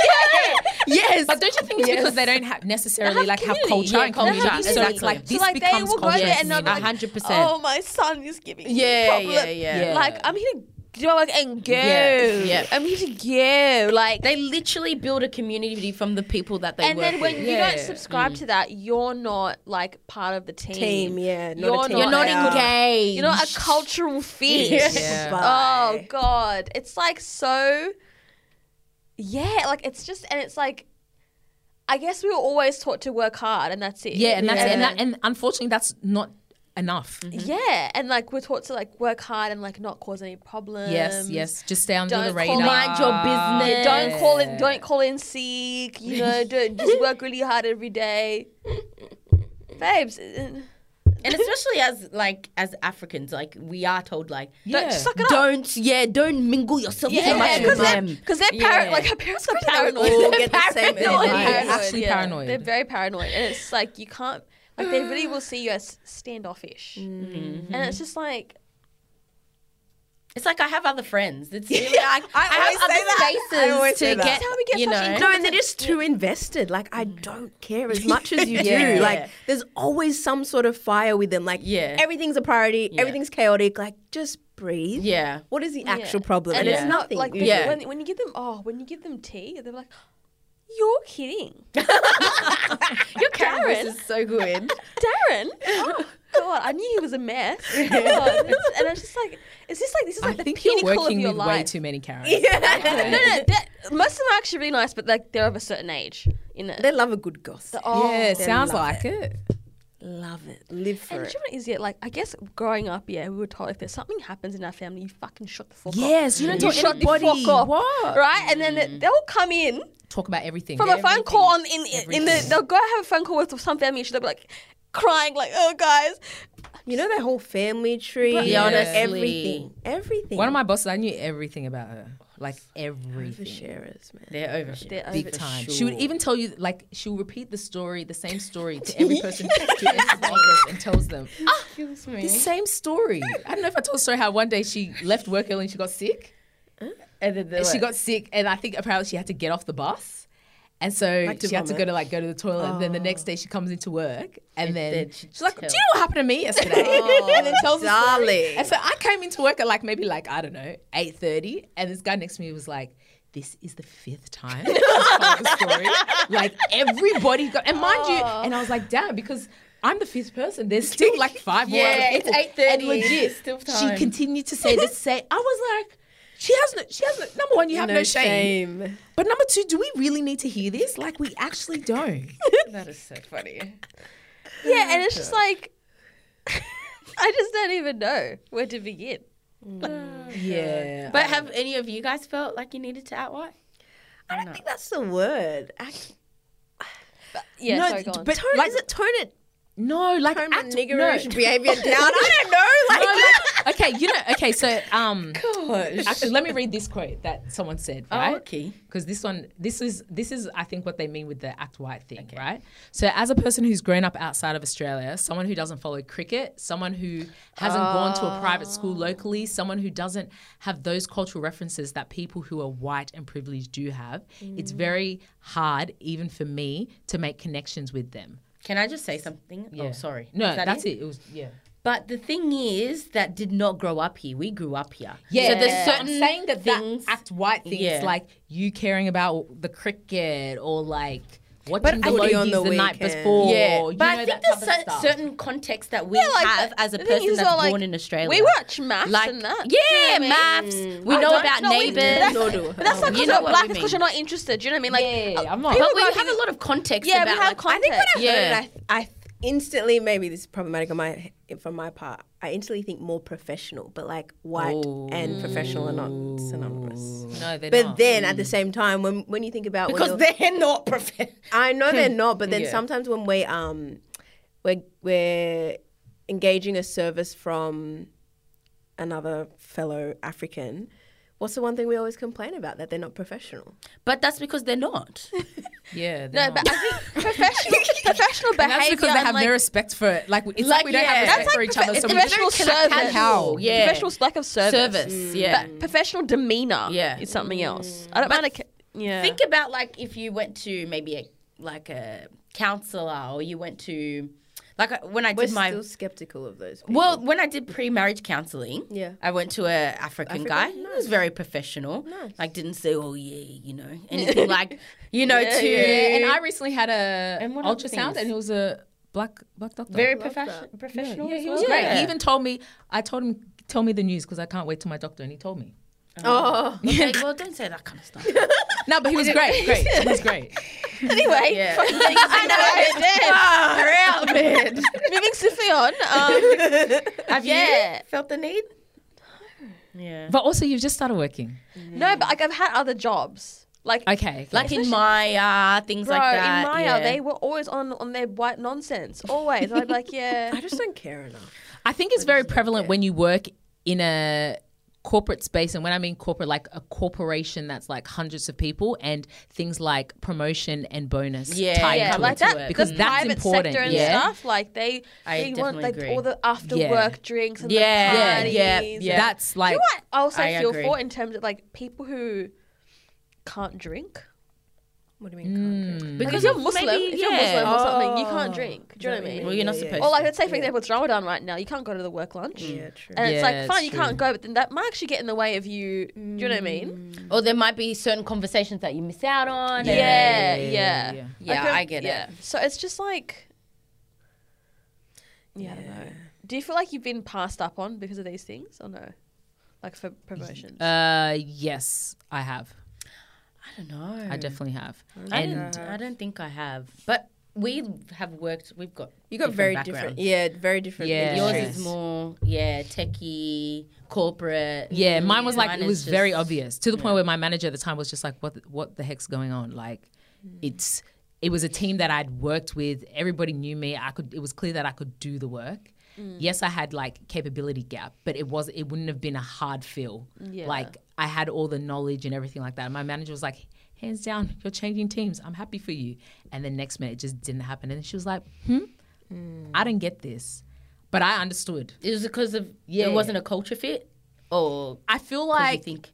yes. But don't you think it's because they don't have necessarily have like have community. culture Yeah, and culture, community? So exactly. it's like So, this so like they becomes will go culture. there and they'll and be A like, hundred percent. oh, my son is giving me Yeah, problem. yeah, yeah. Yeah. Like I'm here to do my work and go. Yeah, yeah. I'm here to go. Like They literally build a community from the people that they and work then when with. you Yeah. don't subscribe to that, you're not like part of the team. Team, yeah. Not You're a team You're not player. engaged. You're not a cultural fit. Yeah. Oh Bye. god, it's like so. Yeah, like it's just and it's like. I guess we were always taught to work hard, and that's it. Yeah, and that's And and, that, then- and unfortunately that's not enough. yeah, and like we're taught to like work hard and like not cause any problems. Yes, yes. Just stay under Don't the call- radar. Mind your business. Yeah, don't call in. Don't call in sick. You know, don't just work really hard every day, babes. uh, And especially as like as Africans, like we are told like Yeah. Don't suck it up. don't yeah, don't mingle yourself too Yeah, much because with they're, them. 'cause they're Yeah. paranoid. Like our parents are paranoid. all They're get the same paranoid. energy. They're Yeah, actually yeah. paranoid. They're very paranoid, and it's like you can't. Like they really will see you as standoffish, and it's just like. It's like I have other friends. It's really like I, always have say other that. spaces I always to say that. get. That's how we get you such know, in- No, and they're just too invested. Like, I don't care as much as you Yeah. do. Like, there's always some sort of fire with them. Like, Yeah. everything's a priority. Yeah. Everything's chaotic. Like, just breathe. yeah. What is the Yeah. actual problem? And And it's it's not nothing. like the- Yeah. when when you give them oh when you give them tea, they're like, you're kidding, Your Karen. Karen is so good. Darren. Oh God, I knew he was a mess. God. It's- and it's just like, is this like this is I like the think you're pinnacle working of your with life? way too many Karens. no, no, no. that- most of them are actually really nice, but like they're of a certain age. In it. They love a good gossip. Oh, yeah, it they sounds love like it. Love it. Live for And it. do you know what it is? Yeah, like I guess growing up, yeah, we were told if there's something happens in our family, you fucking shut the fuck up. Yes, you don't You tell shut the anybody. fuck up. What? Right, and then they- they'll come in Talk about everything. from a phone call on in in, in the. Everything. They'll go have a phone call with some family, and they'll be like crying, like, "Oh, guys, You know, their whole family tree. Yeah, honestly. Everything. Everything. One of my bosses, I knew everything about her. Like everything. oversharers, man. They're overshare. they're Big over- time. She would even tell you, like, she'll repeat the story, the same story to every person who enters the office and tells them Excuse me. the same story. I don't know if I told a story how one day she left work early and she got sick. And then they're And she like- got sick, and I think apparently she had to get off the bus. And so Like to she had to go vomit. to like go to the toilet. And then the next day she comes into work, and, And then, then she she's like, tells- "Do you know what happened to me yesterday?" and then tells the story. darling. And so I came into work at like maybe like I don't know eight thirty, and this guy next to me was like, "This is the fifth time she's told the story." Like everybody got, and mind you, and I was like, "Damn," because I'm the fifth person. There's still like five more. Yeah, other it's people. eight thirty. And legit, Still she time. continued to say the same. I was like. She has no, she has no, number one, you have no, shame. But number two, do we really need to hear this? Like, we actually don't. That is so funny. yeah, and it's just like, I just don't even know where to begin. Yeah. But have any of you guys felt like you needed to out white? I don't think that's the word. Act- Yeah, no, sorry, go on. but tone, like- is it tone it? no, like, Tone act, the niggerish no. behavior down? I don't know. Like, No, like, okay, you know, okay, so, um, Gosh. actually, let me read this quote that someone said, right? Oh, okay. Because this one, this is, this is, I think, what they mean with the act white thing, right? So, as a person who's grown up outside of Australia, someone who doesn't follow cricket, someone who hasn't gone to a private school locally, someone who doesn't have those cultural references that people who are white and privileged do have, it's very hard, even for me, to make connections with them. Can I just say something? Yeah. Oh, sorry. No, Is that that's it? it. was, yeah. But the thing is that did not grow up here. We grew up here. Yeah, So there's I'm certain saying that things. that act white things Yeah. like you caring about the cricket or like watching But the footy Logies on the, the night weekend. before. yeah, you but know, I think that there's type of cer- stuff. certain context that we Yeah, like, have as a the thing person is, that's though, like, born in Australia. We watch maths like and that. yeah, Do you know what I mean? maths. We I know don't- about no, we- neighbours. That's, No, do. but that's not You because know you're what black. we It's because mean. you're not interested. Do you know what I mean? Like, Yeah, uh, I'm not. people But we got have these- a lot of context Yeah, we about have like context. I think when I Yeah. heard it, I, I instantly, maybe this is problematic on my from my part. I instantly think more professional, but like white and professional are not synonymous. No, they're But not. then at the same time, when when you think about when because you're- they're not professional. I know they're not, but then Yeah. sometimes when we um we're we're engaging a service from another fellow African, what's the one thing we always complain about? That they're not professional. But that's because they're not. Yeah, they're No, not. but I think professional professional And that's behavior. because they and, have like, no respect for it. Like it's like, Like, we don't yeah. have respect That's for like each other. profe- So it's we professional just very service. casual. Yeah. Professional lack of service. Service, yeah. But professional demeanor. Yeah. Is something else. I don't mind. A, ca- yeah. Think about like if you went to maybe a like a counselor or you went to like uh, when I We're did my still skeptical of those people. well when I did pre-marriage counseling. Yeah. I went to a African, African? guy. He was very professional. Nice. Like didn't say oh yeah you know anything like you know Yeah, to yeah, and I recently had a And what other ultrasound, things? and he was a black black doctor. very love professional that. professional. yeah, as he well. was great. Yeah. He even told me. I told him, tell me the news because I can't wait till my doctor, and he told me. oh, Okay, well don't say that kind of stuff. No, but he was great. Great, he was great. Anyway, Yeah. fucking things I know. Far out, man. Moving swiftly on. Um, Have Yeah. you felt the need? Yeah. But also, you've just started working. no, but like I've had other jobs. Like, Okay, okay. Like in Maya, things bro, like that. in Maya, yeah. they were always on on their white nonsense. Always. I'd be like, yeah. I just don't care enough. I think it's very prevalent when you work in a corporate space, and when I mean corporate, like a corporation that's like hundreds of people, and things like promotion and bonus Yeah, tie Yeah, into like it. that. it. Because the that's private important, sector and yeah. stuff, like they, I they want definitely like agree. all the after Yeah. work drinks and Yeah, the yeah, parties. yeah, and- yeah. That's Do like you know what I also I feel agree. for in terms of like people who can't drink? What do you mean? Can't drink? Like because if you're of Muslim, maybe, if you're yeah. Muslim or something, you Oh. can't drink. Do you know what I mean? Well, you're not Yeah, yeah, supposed Or like to. let's say for Yeah. example, it's Ramadan right now. You can't go to the work lunch. Yeah, true. And it's Yeah, like, fine, it's you can't true. go, but then that might actually get in the way of you. Do you know what I mean? Or there might be certain conversations that you miss out on. Yeah, and- yeah. yeah. Yeah, Like, I get it. yeah. So it's just like, yeah, I don't know. Do you feel like you've been passed up on because of these things, or no? Like for promotions? Uh, yes, I have. I don't know. I definitely have. I And don't, I don't think I have. But we have worked, we've got You got very backgrounds. different. Yeah, very different. Yeah. Yours industries. is more, yeah, techie, corporate. yeah, mine was like Mine it is was very just- obvious to the point where my manager at the time was just like, "What? the- What the heck's going on?" Like, it's it was a team that I'd worked with. Everybody knew me. I could. It was clear that I could do the work. Yes, I had like capability gap, but it was it wouldn't have been a hard fill. Yeah. Like I had all the knowledge and everything like that. My manager was like, "Hands down, you're changing teams. I'm happy for you." And then next minute, it just didn't happen. And she was like, "Hmm, I didn't get this," but I understood. Is it because of, Yeah. it wasn't a culture fit? Or I feel 'cause you like think,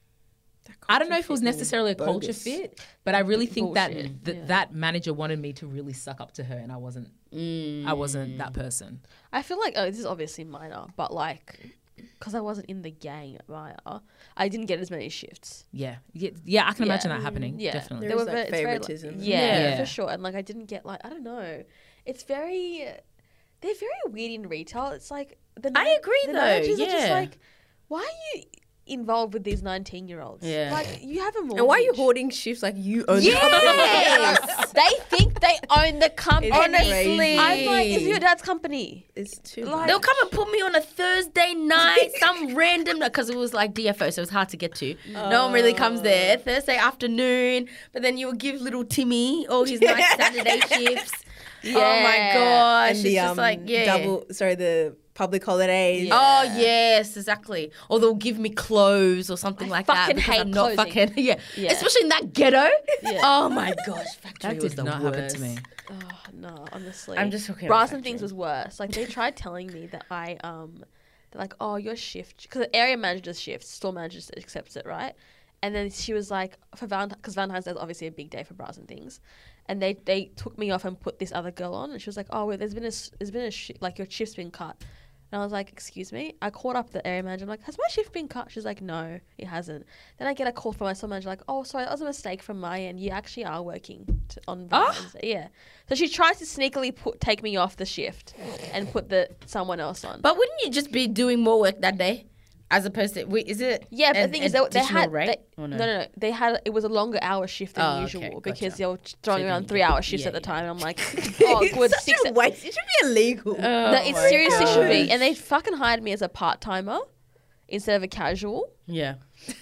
I don't know if it was fit necessarily a culture bogus. fit, but I really think that Bullshit, th- yeah. that manager wanted me to really suck up to her, and I wasn't. I wasn't that person. I feel like, oh, this is obviously minor, but like, because I wasn't in the gang at Maya, I didn't get as many shifts. Yeah, yeah, yeah I can Yeah. imagine that happening. Yeah, Definitely. There was ve- that it's very, like- favoritism. yeah, Yeah. for sure. And like, I didn't get like, I don't know. It's very, they're very weird in retail. It's like the I man- agree the though, managers are just yeah. like, why are you involved with these nineteen year olds? Yeah. Like you have a mortgage. And why are you hoarding shifts like you own the company? Yes, they think they own the company. It's Honestly. crazy. I'm like, it's your dad's company. It's too Like- they'll come and put me on a Thursday night, some random, because it was like D F O, so it was hard to get to. No one really comes there. Thursday afternoon, but then you will give little Timmy all his nice Saturday shifts. Oh my Yeah. gosh. and It's the just um, like, yeah. double. Sorry, the public holidays. Oh yes, exactly. Or they'll give me clothes or something I like that. fucking because hate I'm not clothing. fucking yeah. Yeah. Especially in that ghetto. Yeah. Oh my gosh, factory that was did the not worst. happen to me. Oh no, honestly. I'm just talking Brass about and things factory. was worse. Like they tried telling me that I um, they're like, oh, your shift, because the area manager does shifts, store manager just accepts it, right? And then she was like, for Valentine, because Valentine's Day is obviously a big day for Brass and things, and they they took me off and put this other girl on, and she was like, oh, well, there's been a s- there's been a sh- like your shift's been cut. And I was like, excuse me? I called up the area manager. I'm like, has my shift been cut? She's like, no, it hasn't. Then I get a call from my store manager like, oh, sorry, that was a mistake from my end. You actually are working t- on Wednesday. Yeah. So she tries to sneakily put take me off the shift and put the someone else on. But wouldn't you just be doing more work that day? As opposed to, wait, is it? Yeah, but an the thing is, they, they additional had rate? they, Or no? no, no, no, they had it was a longer hour shift than Oh, okay, usual gotcha. because they were throwing So around then- three hour shifts yeah, at the yeah. time. And I'm like, oh, good, Such six. a waste. It should be illegal. Oh No, it my seriously should be. gosh. And they fucking hired me as a part timer instead of a casual. Yeah.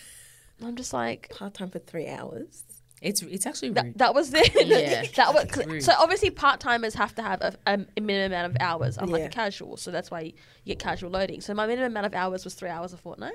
I'm just like, Part time for three hours. It's it's actually that, rude. that was the Yeah. that was It's rude. so obviously part timers have to have a, a, a minimum amount of hours unlike Yeah. a casual, so that's why you, you get casual loading. So my minimum amount of hours was three hours a fortnight.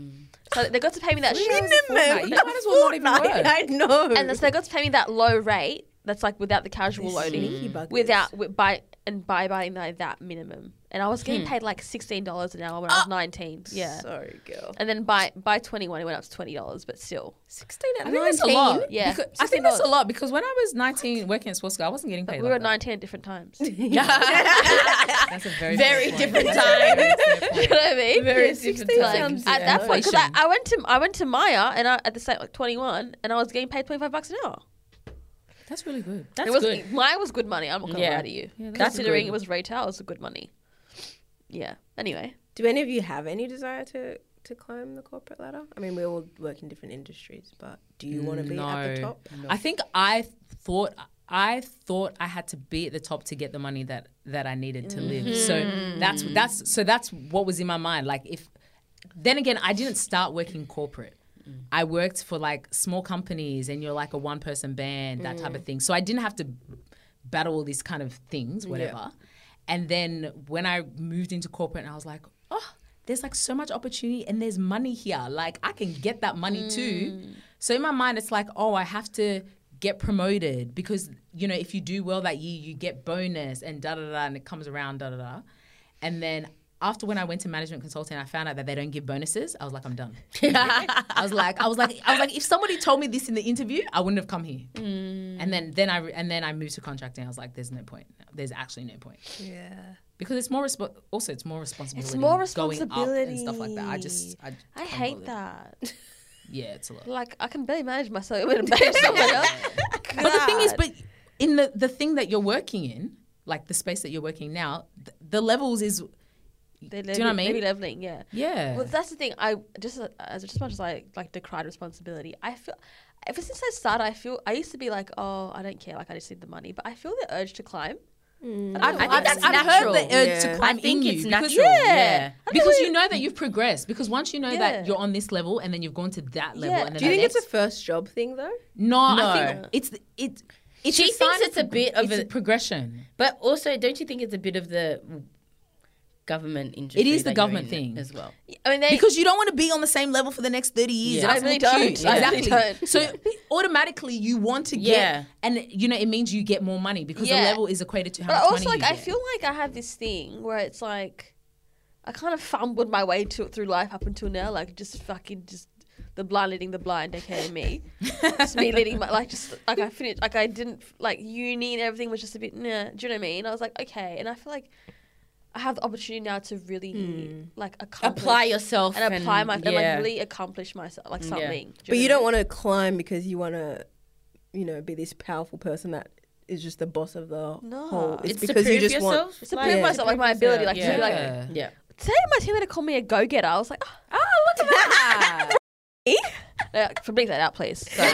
So they got to pay me that shit. fortnight. You might as well not even Fortnight, work. I know. And so they got to pay me that low rate. That's like without the casual loading, Sneaky buggers. without with, by and by buying that, that minimum. And I was getting paid like sixteen dollars an hour when I was nineteen. Yeah. Sorry, girl. And then by by twenty one, it went up to twenty dollars, but still. Sixteen at I think that's a nineteen. lot. Yeah. Because, I think that's a sixteen dollars. lot because when I was nineteen working at Sports School, I wasn't getting But paid we were like at nineteen at different times. you that. That's a very Very fair point. different That's a very time. fair point. know what I mean? Very Yeah, different sixteen times. sounds- At Yeah. that point, because I, Inflation. I went to I went to Maya and I, at the same like twenty one, and I was getting paid twenty five bucks an hour. That's really good. That's it was good. Maya was good money. I'm not gonna Yeah. lie to you. Yeah, that's Considering good. it was retail, it was good money. Yeah. Anyway, Do any of you have any desire to, to climb the corporate ladder? I mean, we all work in different industries, but do you want to be at the No. top? I think I thought I thought I had to be at the top to get the money that, that I needed to live. So that's that's so that's what was in my mind. Like if then again, I didn't start working corporate. I worked for like small companies and you're like a one person band, that type of thing. So I didn't have to battle all these kind of things, whatever. And then when I moved into corporate, I was like, oh, there's like so much opportunity and there's money here. Like I can get that money too. So in my mind, it's like, oh, I have to get promoted because, you know, if you do well that year, you get bonus and da da da, and it comes around da da da. And then after when I went to management consulting, I found out that they don't give bonuses. I was like, I'm done. I was like, I was like, I was like, if somebody told me this in the interview, I wouldn't have come here. Mm. And then, then I, and then I moved to contracting. I was like, there's no point. There's actually no point Yeah. because it's more respo- also it's more responsibility. more going up and stuff like that. I just, I, I can't hate bother. that. Yeah, it's a lot. Like I can barely manage myself. I'm gonna manage someone else. But the thing is, God. but in the the thing that you're working in, like the space that you're working now, th- the levels is, They're do you know what I mean? Maybe leveling, yeah. yeah. Well, that's the thing. I just as just much as I like decried responsibility, I feel ever since I started, I feel I used to be like, oh, I don't care, like I just need the money, but I feel the urge to climb. I've, I think I've- that's I've natural. heard the urge Yeah. to climb I think in it's you natural. because, Yeah. because you know that you've progressed. Because once you know Yeah. that you're on this level and then you've gone to that level, Yeah. and then Do you the think it's next, a first job thing though? no, No. I think it's it. It's She a sign thinks it's a prog- bit of it's a- progression. But also, don't you think it's a bit of the government industry? It is the that you're government in thing. as well. I mean, they, Because you don't want to be on the same level for the next thirty years. Yeah. That's I really not don't. cute. I Exactly. really don't. So automatically you want to get, Yeah. and you know it means you get more money because Yeah. the level is equated to how but much also money like you I get. feel like I have this thing where it's like I kind of fumbled my way to through life up until now, like just fucking just the blind leading the blind, aka me. Just me leading my like just like I finished like I didn't like uni and everything was just a bit nah. Do you know what I mean? I was like okay, and I feel like I have the opportunity now to really like accomplish Apply yourself and apply my and, and yeah. like really accomplish myself like Yeah. something. Do But you know don't what want to climb because you want to, you know, be this powerful person that is just the boss of the No. whole. It's, It's to because prove you just want. yourself. It's to Like, prove Yeah. myself, like my ability, like Yeah. to be like. Yeah. Yeah. Today, my team leader called me a go-getter. I was like, oh, Oh, look at that. uh, for bleep that out, please. Sorry.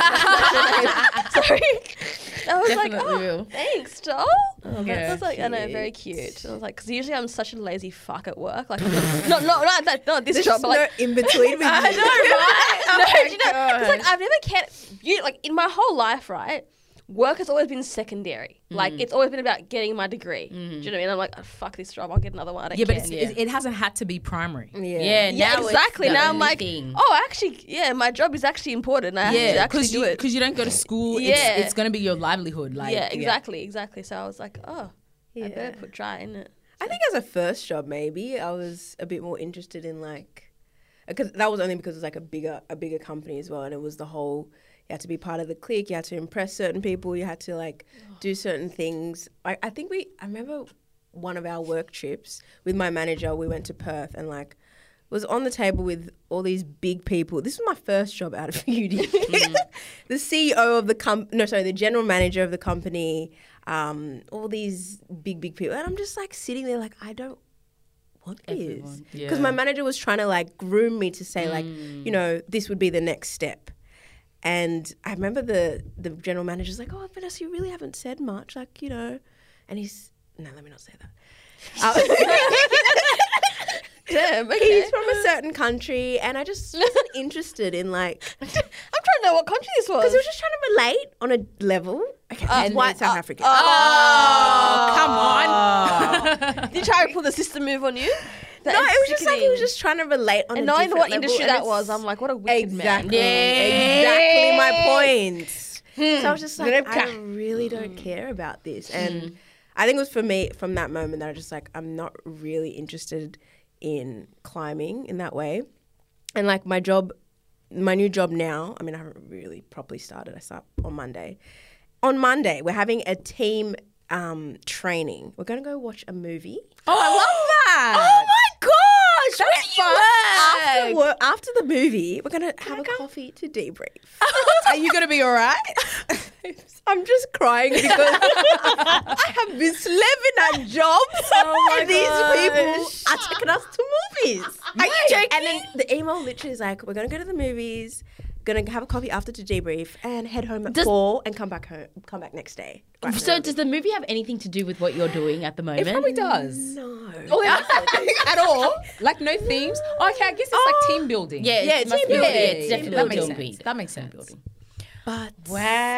Sorry. I was like, Definitely oh, will. thanks, doll. Okay. I was like, I know, very cute. I was like, because usually I'm such a lazy fuck at work. Like, no, no, not that, not this There's job, just but like, no in between with you. I know, right? Oh no, my do you know, it's like gosh. I've never cared. You like in my whole life, right? Work has always been secondary. Like it's always been about getting my degree. Do you know what I mean? I'm like, oh, fuck this job. I'll get another one. I don't Yeah, but care. it's, Yeah. it, it hasn't had to be primary. Yeah. Yeah, yeah, now it's exactly. the Now I'm only like, thing. oh, actually, yeah, my job is actually important. I have to Yeah, actually because do you, it. 'cause you don't go to school. Yeah. It's, it's going to be your livelihood. Like, yeah, exactly, exactly. So I was like, oh, I Yeah. better put try in it. I think as a first job, maybe I was a bit more interested in like, because that was only because it was like a bigger a bigger company as well, and it was the whole you had to be part of the clique, you had to impress certain people, you had to like do certain things. I, I think we I remember one of our work trips with my manager. We went to Perth and like was on the table with all these big people. This was my first job out of uni. Mm. The C E O of the com no, sorry, the general manager of the company, um, all these big, big people. And I'm just like sitting there like, I don't want this. Because Yeah. my manager was trying to like groom me to say like, Mm. you know, this would be the next step. And I remember the, the general manager's like, oh, Vanessa, you really haven't said much. Like, you know, and he's, no, let me not say that. Uh, Damn, okay. He's from a certain country, and I just wasn't interested in like, I'm trying to know what country this was. because he was just trying to relate on a level. Okay, Uh, he's white and- South uh, African. Oh, come on. Did you try to pull the sister move on you? That no, is it was just like he was sickening. just trying to relate on And a knowing different what level, industry and that it's- was, I'm like, what a wicked exactly, man. exactly my point. So I was just like, Rebecca. I really don't care about this, and I think it was for me from that moment that I was just like, I'm not really interested in climbing in that way. And like my job, my new job now, I mean, I haven't really properly started. I start on Monday. On Monday, we're having a team um, training. We're going to go watch a movie. Oh, I love that. Oh my gosh! That's Where fun. do you work? After, work, after the movie, we're going to have a coffee to debrief. Are you gonna be all right? I'm just crying because I have been slaving at jobs, Oh and these people are taking us to movies. Are you joking? And then the email literally is like, "We're gonna go to the movies, gonna have a coffee after to debrief, and head home at Does- four, and come back home, come back next day." Right So now. does the movie have anything to do with what you're doing at the moment? It probably does. no? Oh, at all? Like no themes? Oh, okay, I guess it's like team building. Yeah, Yeah, it must team be. Yeah, building. it's Team definitely that makes team sense. building. That makes sense. Building. But Wow.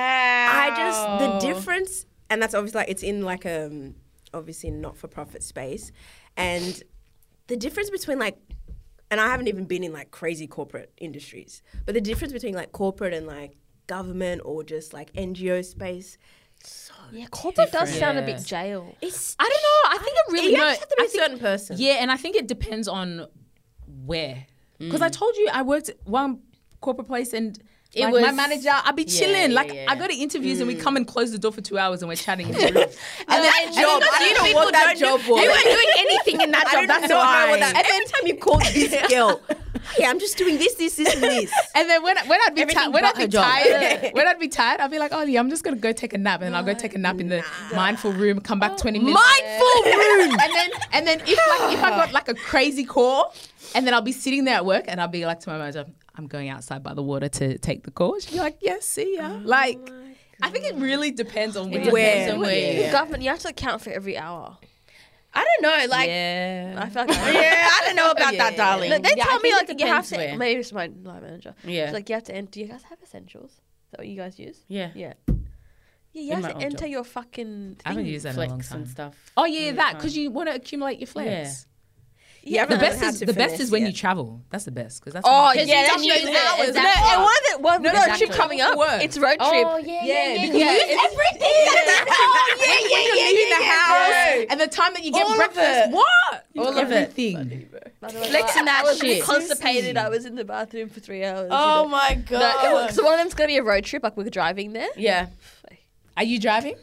I just the difference, and that's obviously like it's in like a obviously not for profit space, and the difference between like, and I haven't even been in like crazy corporate industries, but the difference between like corporate and like government or just like N G O space, so Yeah, corporate does different. sound a Yeah. bit jail. it's I don't know. I think it really you no, just have to be I a think- certain person. Yeah, and I think it depends on where. Because Mm. I told you I worked at one corporate place and It like my was- manager, I'd be Yeah, chilling. yeah, like yeah. I go to interviews and we come and close the door for two hours and we're chatting in the room. and that job, then I don't know people what that don't job know- was. You weren't doing anything in that I job. don't That's know why. what that. Every time you call this girl, yeah, I'm just doing this, this, this, and this. And then when when I'd be Everything tired, when but I'd be her job. tired, when I'd be tired, I'd be like, "Oh, yeah, I'm just gonna go take a nap," and then I'll go take a nap in the mindful room, come back twenty minutes. Mindful room. and then and then if like if I got like a crazy call, and then I'll be sitting there at work, and I'll be like to my manager, "I'm going outside by the water to take the call." She'd be like, "Yes, see ya." Like, I think it really depends on where. It depends on where you The are. government, you have to account for every hour. I don't know. Like, Yeah. I feel like I yeah, I don't know about Yeah. that, darling. No, they Yeah, I tell me think like it you have depends to. where. Maybe it's my line manager. Yeah. She's like you have to enter. Do you guys have essentials? Is that what you guys use? Yeah. Yeah. Yeah, you In have my to old enter job. your fucking. I haven't thing. used that in a long Flex time. and stuff. Oh yeah, Mm, that fine. because you want to accumulate your flex. Yeah, The I best haven't is had the to best finesse is when yet. you travel. That's the best because that's Oh when you- yeah, you that's use usually it hours. as No, that and part. one of the one No, road exactly. trip coming up. Work. It's road trip. Oh, yeah, yeah, Yeah, yeah. because yeah. you use everything. Oh yeah, yeah, yeah, yeah, leaving yeah, the yeah, house yeah. and the time that you get All of breakfast. it. What? All of it. everything. By the way, Flexing I- that I was shit. constipated. I was in the bathroom for three hours. Oh you know. my No, god. it was, so one of them's gonna be a road trip. Like we're driving there. yeah. Are you driving?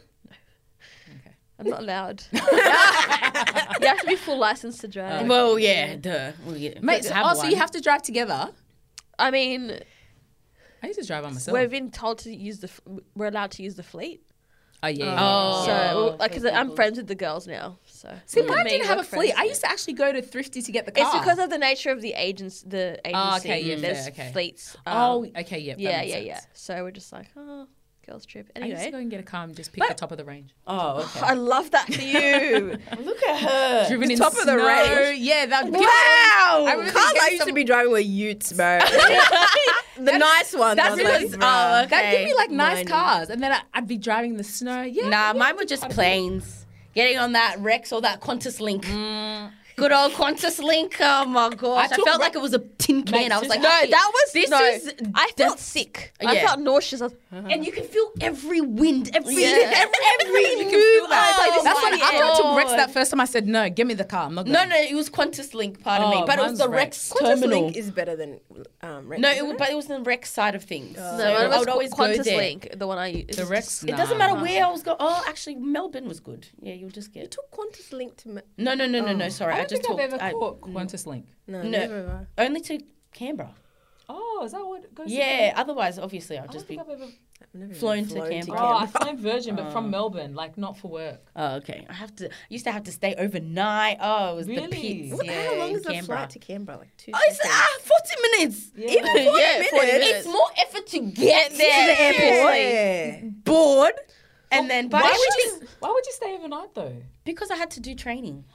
I'm not allowed. You have to be full license to drive. Well, yeah. Duh. Well, yeah. Mate, so, Have oh, so you one. have to drive together? I mean, I used to drive by myself. we've been told to use the. f- We're allowed to use the fleet. oh yeah. Oh. So, like, okay, because I'm cool. friends with the girls now. So See, me mine and didn't have a we're fleet. friends. I used to actually go to Thrifty to get the car. It's because of the nature of the agents. The agency. Oh, okay, yeah, There's fair, okay. fleets. um, Oh, okay, yep. that yeah, makes yeah, sense. yeah. So we're just like, oh, girls trip. I used to Anyway, go and get a car and just pick But- the top of the range. Oh, okay. I love that for you. Look at her. Driven in top of the snow. range. Yeah, that. Wow! I remember Cars getting I used to some- be driving were Utes, bro. the nice ones. That's I was because like, oh, bruh. okay. That give me like nice Mine- cars, and then I, I'd be driving in the snow. Yeah. Nah, yeah, mine were just planes. Getting on that Rex or that Qantas Link. Good old Qantas Link. Oh my gosh. I, took felt ra- like it was a tin can. I was like, No, actually, that was this no. is I felt that's- sick. I yeah. felt nauseous. I was, and you can feel every wind, every Yeah. every, every You can move. feel that. Oh, That's my like after I took Rex God. that first time, I said, no, give me the car. I'm not going. No, no, it was Qantas Link, pardon me, Oh, but it was mine's the Rex. Rex, Qantas terminal. Link is better than um, Rex. No, isn't it, but it was the Rex side of things. Oh. So no, it I was would always Qantas go there. Link, the one I used. The Rex. It doesn't matter where I was going. Oh, actually, Melbourne was good. Yeah, you'll just You get. took Qantas Link to... Ma- No, no, no, no, no. Oh. Sorry, I I, don't just think I've talked. ever I- caught Qantas Link. no, No. never have I. only to Canberra. Oh, is that what goes? Yeah. Otherwise, obviously, I'll I just don't be. think I've ever. I've never even Flown to flown Canberra. Oh, I fly Virgin, but from Melbourne, like not for work. Oh, okay. I have to. I used to have to stay overnight. Oh, it was the Really? pits. What, yeah, how long in is the Canberra. flight to Canberra? Like two Oh, it's seconds? ah, forty minutes. Yeah. Even forty Yeah, minutes. forty minutes. It's more effort to get there to the airport. Yeah. Bored, and then but why actually would you? Why would you stay overnight though? because I had to do training.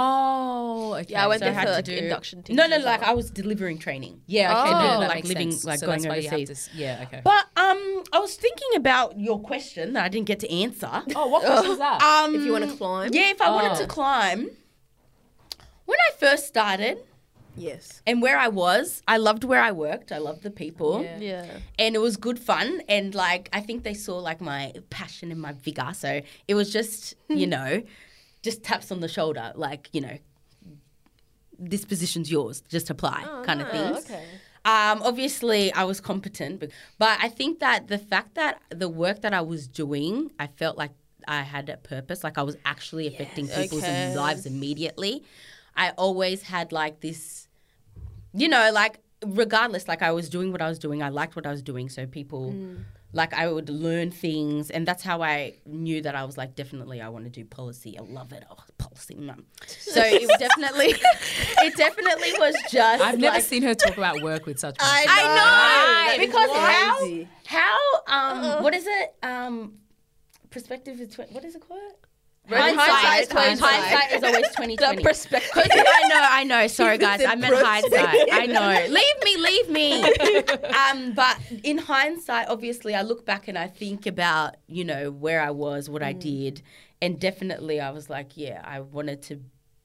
Oh, okay. Yeah, I went So I there had for to like do induction. things No, no, as like well. I was delivering training. Yeah, okay, Oh. no, that Like makes living- sense. like so going that's why you have overseas. to, yeah, okay. But um, I was thinking about your question that I didn't get to answer. Oh, what question was that? Um, If you want to climb? yeah, if I wanted Oh. to climb, when I first started Yes. and where I was, I loved where I worked. I loved the people. Yeah. Yeah. And it was good fun, and like I think they saw like my passion and my vigor, so it was just you know just taps on the shoulder, like you know this position's yours, just apply kind of things. okay. Um, obviously I was competent, but, but I think that the fact that the work that I was doing, I felt like I had a purpose, like I was actually affecting people's Okay. lives immediately. I always had like this, you know, like regardless, like I was doing what I was doing. I liked what I was doing. So people, like I would learn things. And that's how I knew that I was like, definitely I want to do policy. I love it. Oh, policy. Mum. So it was definitely, it definitely was just I've never like, seen her talk about work with such passion. I know. That is Because crazy. how, how, um, what is it? Um, perspective is, tw- what is it called? Hindsight Hindsight, is twenty-twenty. hindsight is always twenty The twenty. perspective. I know, I know. Sorry, guys. said I meant hindsight. I know. Leave me, leave me. um, but in hindsight, obviously, I look back and I think about, you know, where I was, what I did, and definitely, I was like, yeah, I wanted to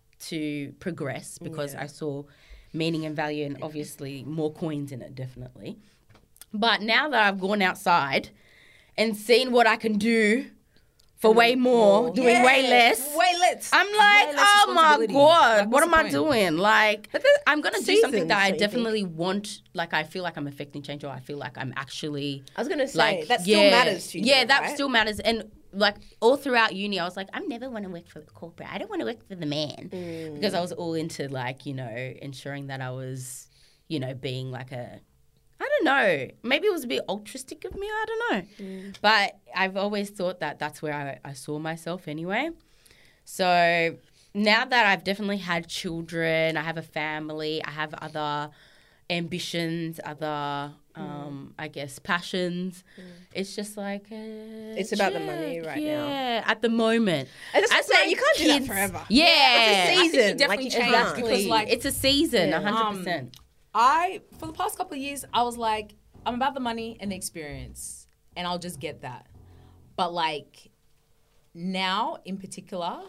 to progress because I saw meaning and value, and obviously more coins in it, definitely. But now that I've gone outside and seen what I can do for way more, doing way less. Way less. I'm like, Way less oh my responsibility. God, Like, what what's am the I point? doing? Like, I'm going to do something seasons, that I don't you think? definitely want. Like, I feel like I'm affecting change, or I feel like I'm actually. I was going to say, Like, that still yeah, matters to you. Yeah, though, that right? still matters. And like all throughout uni, I was like, I never want to work for the corporate. I don't want to work for the man. Mm. Because I was all into like, you know, ensuring that I was, you know, being like a. I don't know. Maybe it was a bit altruistic of me. I don't know. Mm. But I've always thought that that's where I, I saw myself anyway. So now that I've definitely had children, I have a family, I have other ambitions, other, um, I guess, passions. It's just like uh, It's about the money right now. Yeah, at the moment. And that's what I'm As saying, my you can't do that kids- forever. Yeah, It's a I think you season. definitely like, change exactly. because, like, it's a season, Yeah. a hundred percent. I, for the past couple of years, I was like, I'm about the money and the experience, and I'll just get that. But like now, in particular,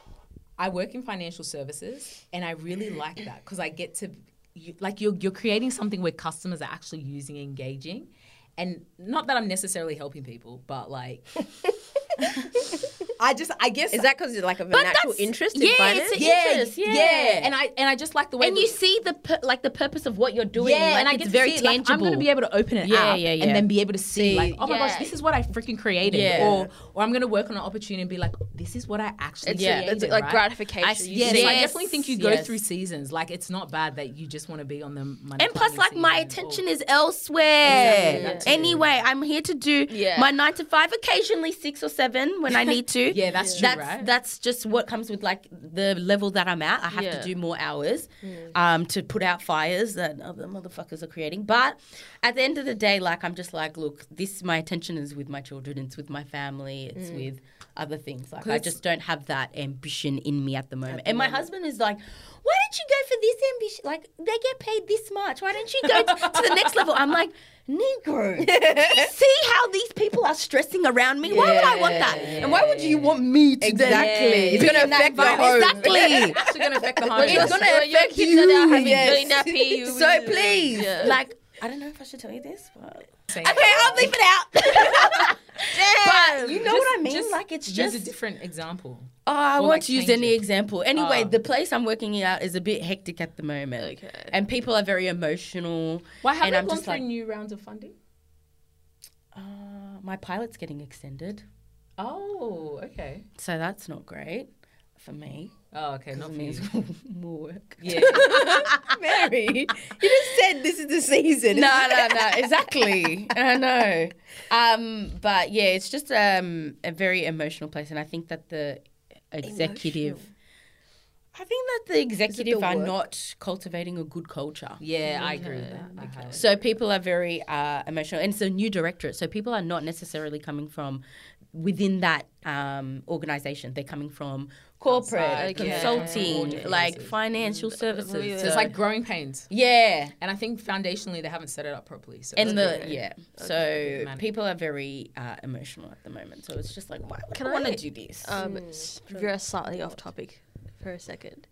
I work in financial services, and I really like that because I get to, you, like, you're you're creating something where customers are actually using, and engaging, and not that I'm necessarily helping people, but like. I just, I guess, Is that because you're like of a But natural that's- interest in yeah, finance? it's a- yeah, interest, yeah. yeah, and I and I just like the way And that- you see the pur- like the purpose of what you're doing. Yeah, like, and I it's get to very see it, like, tangible. I'm going to be able to open it Yeah, up yeah, yeah. and then be able to see, See, like, oh my yeah. gosh, this is what I freaking created. Yeah. Or or I'm going to work on an opportunity and be like, this is what I actually It's, Yeah. created. it's like right? gratification. I- You Yes, see- I Yes, definitely think you go yes. through seasons. Like, it's not bad that you just want to be on the money. And plus, climbing like, my season attention or- is elsewhere. Exactly, that too. Anyway, I'm here to do Yeah. my nine to five, occasionally six or seven when I need to. Yeah, that's true, that's, right? That's just what comes with, like, the level that I'm at. I have Yeah. to do more hours um, to put out fires that other motherfuckers are creating. But at the end of the day, like, I'm just like, look, this, my attention is with my children. It's with my family. It's with other things. Like, I 'Cause- just don't have that ambition in me at the moment. and my husband is like, why don't you go for this ambition? Like, they get paid this much. Why don't you go t- to the next level? I'm like, Negro. You see how these people are stressing around me? Why would I want that? And why would you want me to Exactly. then It's going to affect the home. Exactly. It's actually going to affect the home. It's Your- gonna your- your affect kids you. are now having Yes. really nappy. you- So please, Yeah. like, I don't know if I should tell you this, but Say okay, it. I'll leave it out. But you know Just- what I mean? just Like, it's use just. a different example. Oh, I Or, won't like, use change any it. example. Anyway, Oh. the place I'm working at is a bit hectic at the moment. Okay. And people are very emotional. Why have and we I'm gone just through like, new rounds of funding? uh, my pilot's getting extended. Oh, okay. So that's not great for me. Oh, okay. 'Cause Not it for means you. more work. Yeah. Mary, you just said this is the season. no, no, no, exactly. I know. Um, but yeah, it's just um, a very emotional place. And I think that the executive, Emotional. I think that the executive the are work? not cultivating a good culture. Yeah, I agree with that. I have. So people are very uh, emotional, and it's a new directorate. So people are not necessarily coming from within that um, organization. They're coming from corporate, Outside, yeah. consulting, Yeah. like financial services. Yeah. So it's like growing pains. yeah, And I think foundationally they haven't set it up properly. So and it's the pretty- yeah. Big So man. people are very uh, emotional at the moment. So it's just like, why would Can I want I- to do this? Um, s- very slightly off topic for a second.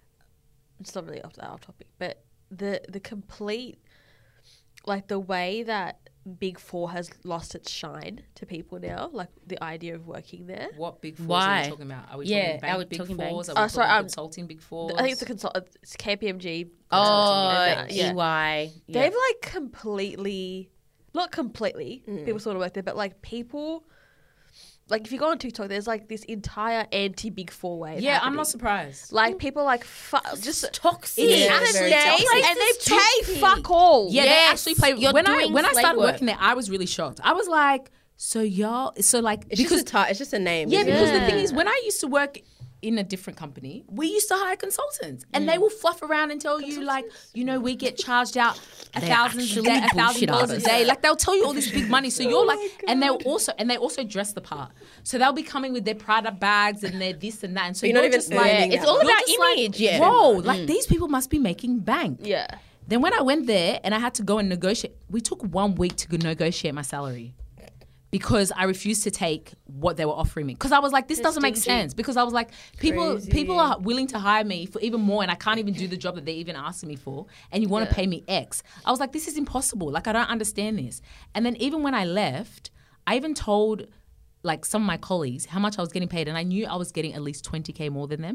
It's not really off that off topic, but the the complete, like the way that Big Four has lost its shine to people now, like the idea of working there. What big fours are Why? we talking about? Are we Yeah, talking bank are we big talking fours? banks? Are we Oh, sorry, talking um, consulting big fours? I think it's the consult. It's K P M G. oh, and that, yeah. E Y. Yeah. They've like completely, not completely, people sort of work there, but like people, like if you go on TikTok, there's like this entire anti Big Four wave. Yeah, I'm happening. not surprised. Like people like fu- just toxic. it's Yeah, Saturday, very toxic. and they It's pay toxic. fuck all. Yeah, Yes, they actually play. you're When I doing when I slave started work. working there, I was really shocked. I was like, so y'all, so like It's because just a ti- it's just a name. yeah, isn't it? because the Yeah. thing is, when I used to work in a different company, we used to hire consultants, and Mm. they will fluff around and tell you like, you know, we get charged out a They're thousand a actually day, a thousand bullshit dollars a artists. day. Like they'll tell you all this big money, so you're Oh like, my and they'll God. also and they also dress the part, so they'll be coming with their Prada bags and their this and that, and so But you're not even just like, earning it's that all much. you're about just like, image, yeah. Whoa, like these people must be making bank. Yeah. Then when I went there and I had to go and negotiate, we took one week to go negotiate my salary because I refused to take what they were offering me. Because I was like, this doesn't make stingy. sense. Because I was like, people Crazy. people are willing to hire me for even more, and I can't even do the job that they even asking me for, and you want to Yeah. pay me X. I was like, this is impossible. Like, I don't understand this. And then even when I left, I even told like some of my colleagues how much I was getting paid, and I knew I was getting at least twenty K more than them.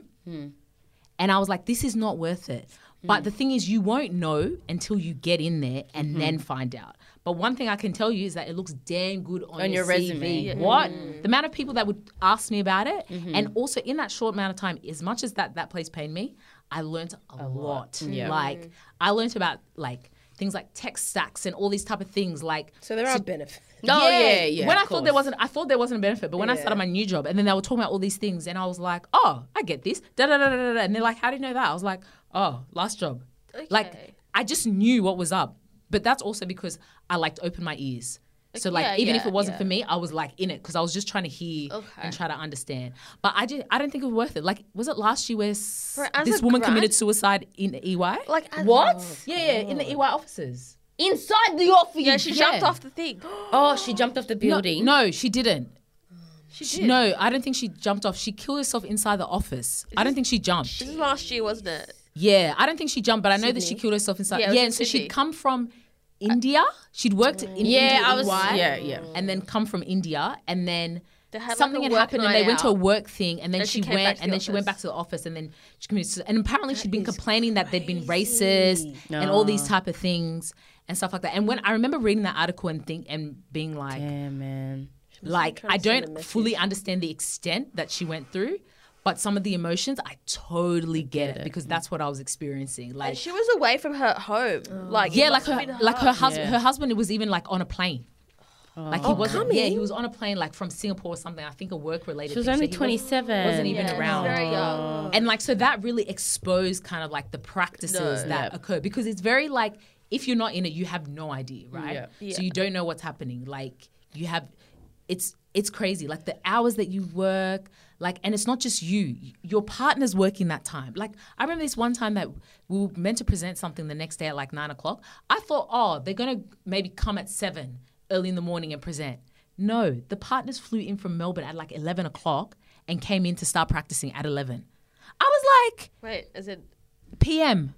And I was like, this is not worth it. But the thing is, you won't know until you get in there and then find out. But one thing I can tell you is that it looks damn good on, On your C V. resume. Yeah. What? The amount of people that would ask me about it. And also in that short amount of time, as much as that, that place paid me, I learned a, lot. Yeah. Like, I learned about like things like tech stacks and all these type of things. Like, So there are benefits. Oh, yeah, yeah, When of I thought there course. wasn't, I thought there wasn't a benefit. But when I Yeah. started my new job, and then they were talking about all these things, and I was like, oh, I get this. Da da da da da. da. And they're like, how do you know that? I was like, oh, last job. Like, Okay. I just knew what was up. But that's also because I like to open my ears. So like, Yeah, even if yeah, it wasn't yeah. for me, I was like in it because I was just trying to hear Okay. and try to understand. But I just, I don't think it was worth it. Like, was it last year where s- For- as this a woman grad- committed suicide in E Y? Like I- What? Yeah, yeah, in the E Y offices. Inside the office. Yeah, she jumped Yeah. off the thing. Oh, she jumped off the building. No, no, she didn't. She She- did. No, I don't think she jumped off. She killed herself inside the office. I don't think she jumped. This is last year, wasn't it? Yeah, I don't think she jumped, but I know that she Sydney. killed herself inside. Yeah, Yeah, it was in and so Sydney. she'd come from India. She'd worked in India, Yeah, I was. E Y, Yeah, yeah. and then come from India, and then They had, like, something a had work happened, and night they went to a out. work thing, and then And she, she came back went, to and the then she went back office. to the office, and then she committed. suicide. And apparently, she'd been is complaining that they'd been crazy. racist and all these No. type of things and stuff like that. And when I remember reading that article and think and being like, Damn, man. like trying I to send a don't message. fully understand the extent that she went through, but some of the emotions I totally get, it, because that's what I was experiencing. Like, And she was away from her home. Like yeah, it like must have her, been like her hard. husband. Yeah. Her husband was even like on a plane. Like he Oh, wasn't. Yeah, he coming? was on a plane like from Singapore or something. I think a work related. She was thing. only So he wasn't- twenty-seven. Wasn't even Yeah, around. very young. And like so that really exposed kind of like the practices No. that Yep. occur, because it's very like if you're not in it, you have no idea, right? Yep. Yeah. So you don't know what's happening. Like you have, it's it's crazy. Like the hours that you work, Like, and it's not just you, your partner's working that time. Like, I remember this one time that we were meant to present something the next day at like nine o'clock. I thought, oh, they're going to maybe come at seven early in the morning and present. No, the partners flew in from Melbourne at like eleven o'clock and came in to start practicing at eleven. I was like, Wait, is it? P M.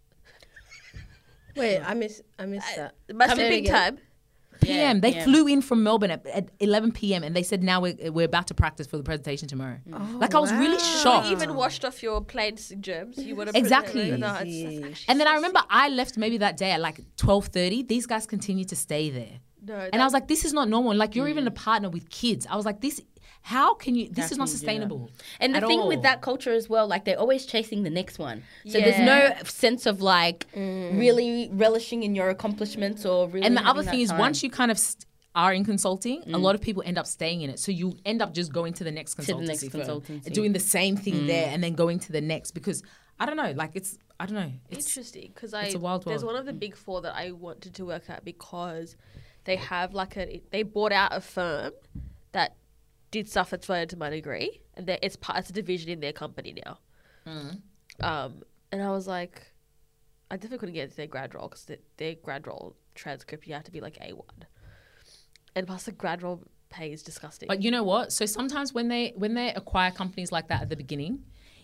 Wait, I miss I missed that. It must Come be in big again. time. P M. Yeah, they P M. flew in from Melbourne at, at eleven p.m. and they said now we're, we're about to practice for the presentation tomorrow. like I was really wow. shocked. You even washed off your planes germs. You would have Exactly. No, it's, it's actually And then so I remember I left maybe that day at like twelve thirty. These guys continued to stay there. No, And I was like, this is not normal. Like, you're even a partner with kids. I was like, this, how can you, this How is not can you do that? sustainable. And the at thing all. with that culture as well, like they're always chasing the next one. So Yeah. there's no sense of like really relishing in your accomplishments or really. And the having other that thing is, time. once you kind of st- are in consulting, a lot of people end up staying in it. So you end up just going to the next the consultancy, next firm, consultancy. doing the same thing there and then going to the next because, I don't know, like it's, I don't know. It's, interesting because I it's a wild there's world. one of the big four that I wanted to work at because they have like a they bought out a firm that did stuff that's related to my degree and they- it's part it's a division in their company now. Um, and I was like, I definitely couldn't get into their grad role because their grad role transcript you have to be like A one, and plus the grad role pay is disgusting. But you know what? So sometimes when they when they acquire companies like that at the beginning,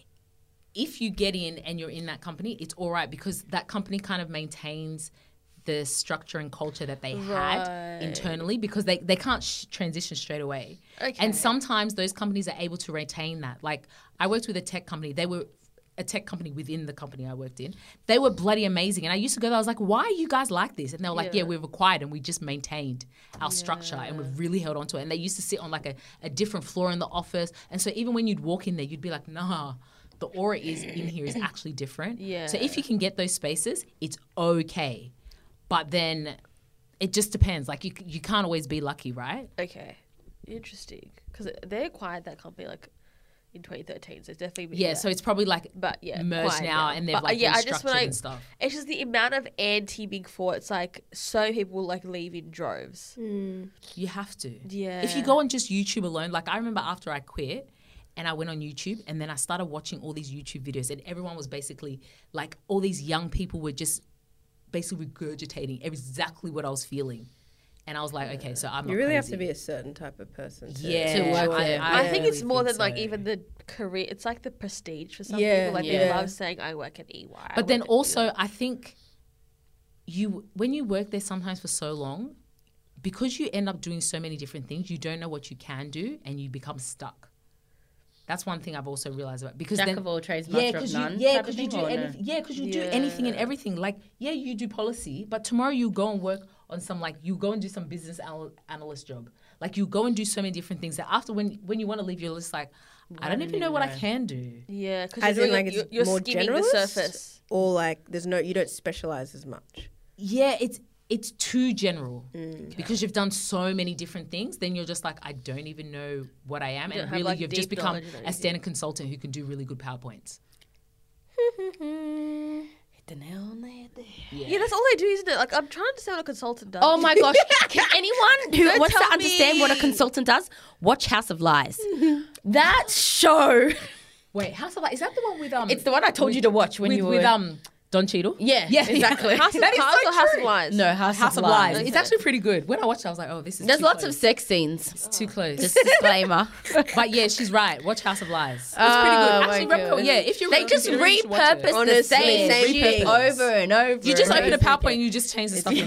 if you get in and you're in that company, it's all right because that company kind of maintains the structure and culture that they had Right. internally because they, they can't sh- transition straight away. Okay. And sometimes those companies are able to retain that. Like I worked with a tech company. They were a tech company within the company I worked in. They were bloody amazing. And I used to go there, I was like, why are you guys like this? And they were like, yeah, Yeah. we've acquired and we just maintained our structure and we've really held on to it. And they used to sit on like a, a different floor in the office. And so even when you'd walk in there, you'd be like, nah, the aura is in here is actually different. Yeah. So if you can get those spaces, it's okay. But then it just depends. Like you you can't always be lucky, right? Okay, interesting because they acquired that company like in twenty thirteen, so it's definitely been Yeah, there. so it's probably like But yeah, merged quiet now and they've But, uh, like yeah, I restructured just when I, and stuff. It's just the amount of anti Big Four. It's like so many people like leave in droves. You have to. Yeah. If you go on just YouTube alone, like I remember after I quit and I went on YouTube and then I started watching all these YouTube videos and everyone was basically like all these young people were just basically regurgitating exactly what I was feeling. And I was like, okay, so I'm not You really have crazy. to be a certain type of person. To Yeah. To work I- there. I I think it's really more think than like so. even the career. It's like the prestige for some Yeah, people. Like yeah. they love saying, "I work at E Y." I But then work at also, E Y." I think you when you work there sometimes for so long, because you end up doing so many different things, you don't know what you can do, and you become stuck. That's one thing I've also realized about because Jack then of all trades, yeah, master of because you none. yeah, type of because you thing, do or no? anything yeah, because you do anything and Yeah. everything. Like yeah, you do policy, but tomorrow you go and work on some like you go and do some business anal- analyst job. Like you go and do so many different things that after when when you want to leave, you're just like, I don't even know what I can do. yeah, because As you're, in, like, you're, it's you're more skimming the generalist? surface. Or like there's no you don't specialize as much. Yeah, it's it's too general Mm. because you've done so many different things. Then you're just like, I don't even know what I am, You don't and have, really like, you've just deep become knowledge in a anything. standard consultant who can do really good PowerPoints. Hit the nail on the head there. Yeah. that's all they do, isn't it? Like I'm trying to understand what a consultant does. Oh my gosh. Can anyone who Don't wants to tell understand what a me. consultant does, watch House of Lies. That show. Wait, House of Lies, is that the one with um? It's the one I told you to watch when with, you were. with um Don Cheadle. Yeah, yeah, exactly. House of That is Cards so or House true. of Lies? No, House, House of of Lies. Lies. It's actually pretty good. When I watched it, I was like, oh, this is There's too lots close. of sex scenes. It's too close. Just disclaimer. But yeah, she's right. Watch House of Lies. It's Oh, pretty good. my Actually, recommend- God. yeah, if you're They just really should watch it. repurpose the Honestly, same same shit thing. over and over. You just and open a over PowerPoint again. and you just change the stuff. in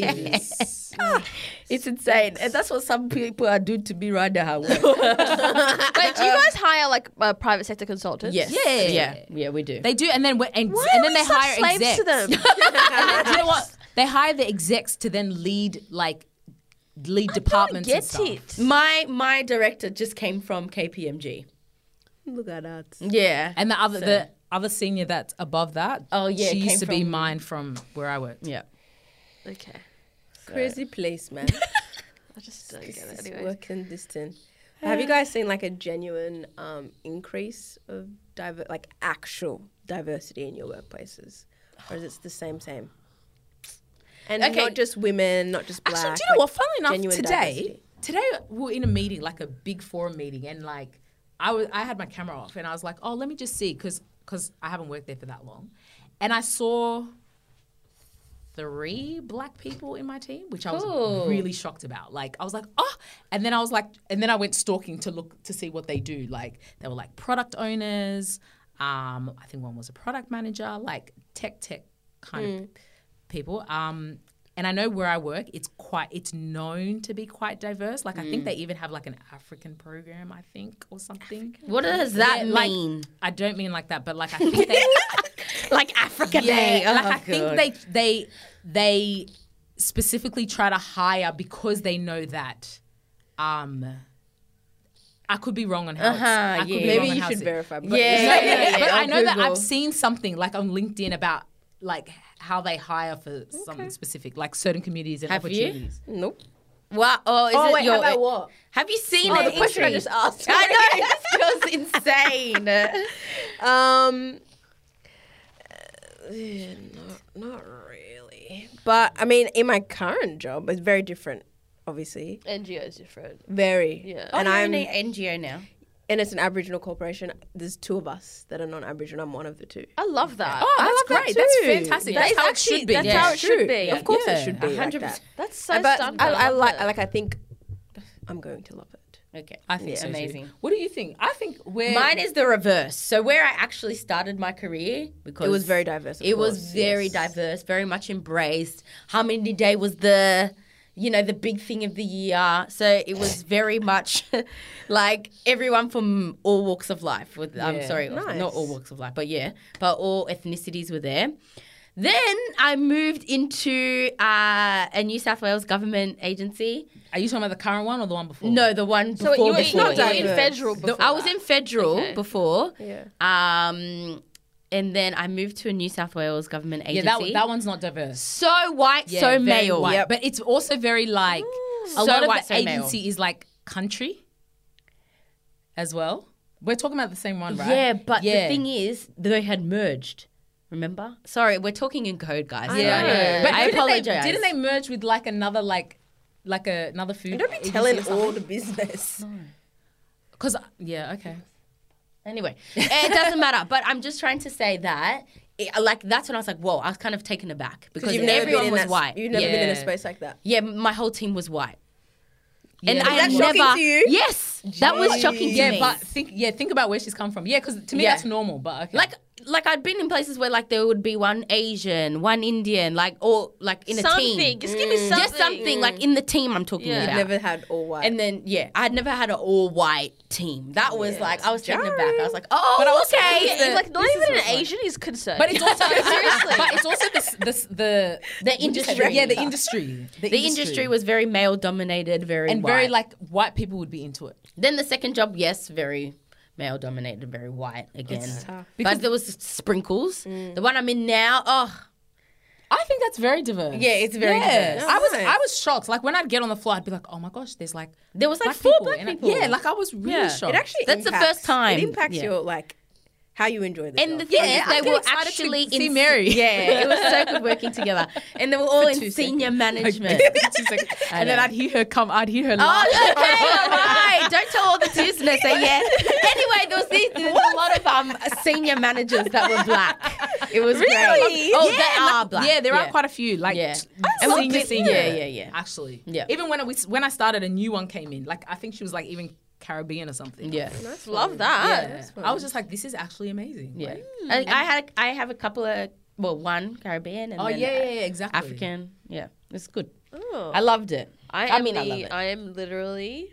Yes. It's insane, and that's what some people are doing to me right now. Wait, do you guys hire like uh, private sector consultants? Yes. Yeah. yeah, yeah, we do. They do, and then we- and, Why and are then we they such hire slaves execs. to them? And then, do you know what? They hire the execs to then lead like lead departments and Get stuff. it? my my director just came from K P M G. Look at that. Yeah, And the other So- the other senior that's above that. Oh, yeah, she came used to be from- mine from where I worked. yeah. Okay, Crazy place, man. I just don't This get it. is Anyway, working distant. Have you guys seen like a genuine um, increase of diver- like actual diversity in your workplaces, or is it the same same? And Okay. not just women, not just black. Actually, do you know like what? Funnily enough, genuine today, diversity. today we were in a meeting, like a big forum meeting, and like I was I had my camera off and I was like, oh, let me just see because because I haven't worked there for that long, and I saw three black people in my team, which I was Cool. really shocked about. Like I was like, oh, and then I was like, and then I went stalking to look to see what they do. Like they were like product owners. Um, I think one was a product manager, like tech tech kind Mm. of people. Um, and I know where I work, it's quite, it's known to be quite diverse. Like I think Mm. they even have like an African program, I think, or something. What does that Yeah, like- mean? I don't mean like that, but like I think they, Like Africa Day. yeah, like Oh, I think God. they they they specifically try to hire because they know that. Um, I could be wrong on how. it's, Uh-huh, I could yeah. be Maybe wrong on you how should it's- verify. But Yeah, Yeah, yeah, yeah, but on I know that Google. I've seen something like on LinkedIn about like how they hire for something specific, like certain communities and Have you? opportunities. Nope. What? Oh, is Oh it wait, your? how about what? Have you seen Oh, it? the question I just asked. I know. This feels insane. Um, uh, not, not really. But I mean, in my current job, it's very different. Obviously, N G O is different. very. Yeah. And And I'm I'm, in an N G O now. and it's an Aboriginal corporation. There's two of us that are non-Aboriginal. I'm one of the two. I love that. Oh, I that's love that great. That's too. fantastic. That That's is how actually- it should be. that's Yeah. how it should True. be. Of course, Yeah. it should be one hundred like percent. that. That's so but standard. I, I love like, it. like, I think I'm going to love it. Okay. I think Yeah, so amazing. too. What do you think? I think we're Mine is the reverse. So where I actually started my career, because It was very diverse. of it was course, very yes. diverse, very much embraced. Harmony Day was the, you know, the big thing of the year. So it was very much like everyone from all walks of life. With I'm Yeah. sorry, Nice. not all walks of life, but yeah, but all ethnicities were there. Then I moved into uh, a New South Wales government agency. Are you talking about the current one or the one before? No, the one So before. you were, you before. were in diverse. federal before I was that. in federal Okay. before. Yeah. Um, and then I moved to a New South Wales government Yeah, agency. that that one's not diverse. so white, Yeah, so very male. white. Yep. But it's also very like a So lot of white, the so male. agency is like country as well. We're talking about the same one, right? Yeah, but Yeah. the thing is, they had merged. Remember? Sorry, we're talking in code, guys. I Yeah, know. yeah. But I didn't apologize. They, didn't they merge with like another like like a, another food? Don't be agency telling or all something? the business. Because yeah, okay. Anyway, it doesn't matter. But I'm just trying to say that, it, like, that's when I was like, whoa, I was kind of taken aback because You've never everyone been in was that, white. You've never been in a Yeah. space like that. Yeah, my whole team was white. And Yeah. I Is that never, shocking to you? Yes, that was shocking to Yeah, me. but think yeah, think about where she's come from. Yeah, because to me Yeah. that's normal. But okay. like, like I'd been in places where like there would be one Asian, one Indian, like or like in a something. team, Just give me something. just something like in the team I'm talking Yeah. about. I've never had all white. And then yeah, I had never had an all white team. That was Yeah, like it's I was taken aback. I was like, But oh, also okay. it's the- It's like not this even is an what's like- Asian is concerned. But it's also seriously. But it's also this this the The industry. Yeah, the industry. The industry was very male dominated, very and white. very like white people would be into it. Then the second job, yes, very male dominated, very white again. It's tough. But there was sprinkles. The one I'm in now, oh I think that's very diverse. Yeah, it's very Yeah. diverse. I was Nice. I was shocked. Like when I'd get on the floor, I'd be like, oh my gosh, there's like there was like black four people. black And I- people. yeah, like I was really Yeah. shocked. It actually That's the impacts- first time. It impacts Yeah. your like how you enjoy the And job. the thing Yeah, is, I they get were excited to actually see in Mary. Yeah, it was so good working together, and they were all in two senior management. She's like- I and then know. I'd hear her come. I'd hear her Oh, laugh. okay, all right. Don't tell all the business. Say yeah. Anyway, there was, these, there was a lot of um senior managers that were black. It was Really? great. Oh, Yeah, they like- are black. Yeah, there are quite a few. Like Yeah. t- And we'll senior, be- senior. yeah, yeah, yeah. Actually, Yeah. Even when I was when I started, a new one came in. Like I think she was like even Caribbean or something. Yeah. Nice love one. that. Yeah. I was just like, this is actually amazing. Yeah. Like, I, I had I have a couple of well, one Caribbean and oh yeah, then yeah, yeah, exactly. African. Yeah, it's good. Oh. I loved it. I, I am mean, I the, love it. I am literally,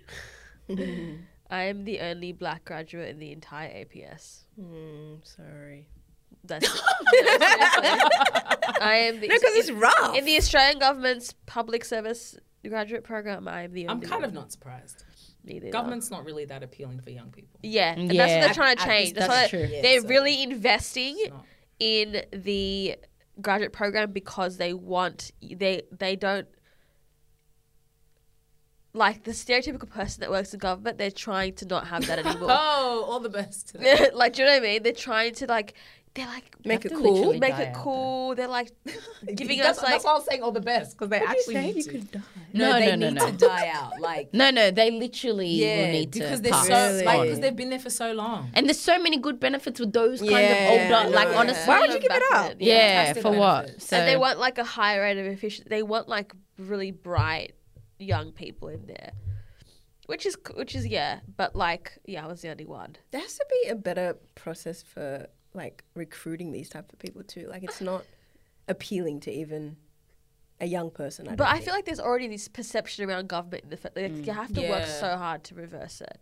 I am the only black graduate in the entire A P S. Mm, sorry. That's it. No, seriously. I am the No, because it's rough. in the Australian government's public service graduate program. I am the I'm only. kind one. of not surprised. Neither. Government's not really that appealing for young people. Yeah, and that's Yeah. what they're At- trying to at change. this- That's, that's why true. Yeah, they're so really investing it's not. in the graduate program because they want they they don't like the stereotypical person that works in government. They're trying to not have that anymore. Oh, all the best. To them. Like, do you know what I mean? They're trying to like they're like Make have it to cool. literally make die it out, cool. They're like giving that's, us like that's why I was saying all the best because they actually you need you to. could die. No, No, they no, no, need no. to die out. Like No, no, they literally yeah, will need because to they're pass so like on. because they've been there for so long. And there's so many good benefits with those kind Yeah, of older, like no. honestly. Why would you give it up? Yeah, Fantastic for what? benefits. So And they want like a high rate of efficiency. They want like really bright young people in there, which is which is yeah. But like yeah, I was the only one. There has to be a better process for like recruiting these type of people too. Like it's not appealing to even a young person. I But don't I think. feel like there's already this perception around government. In the fact, like, you have to work Yeah. so hard to reverse it.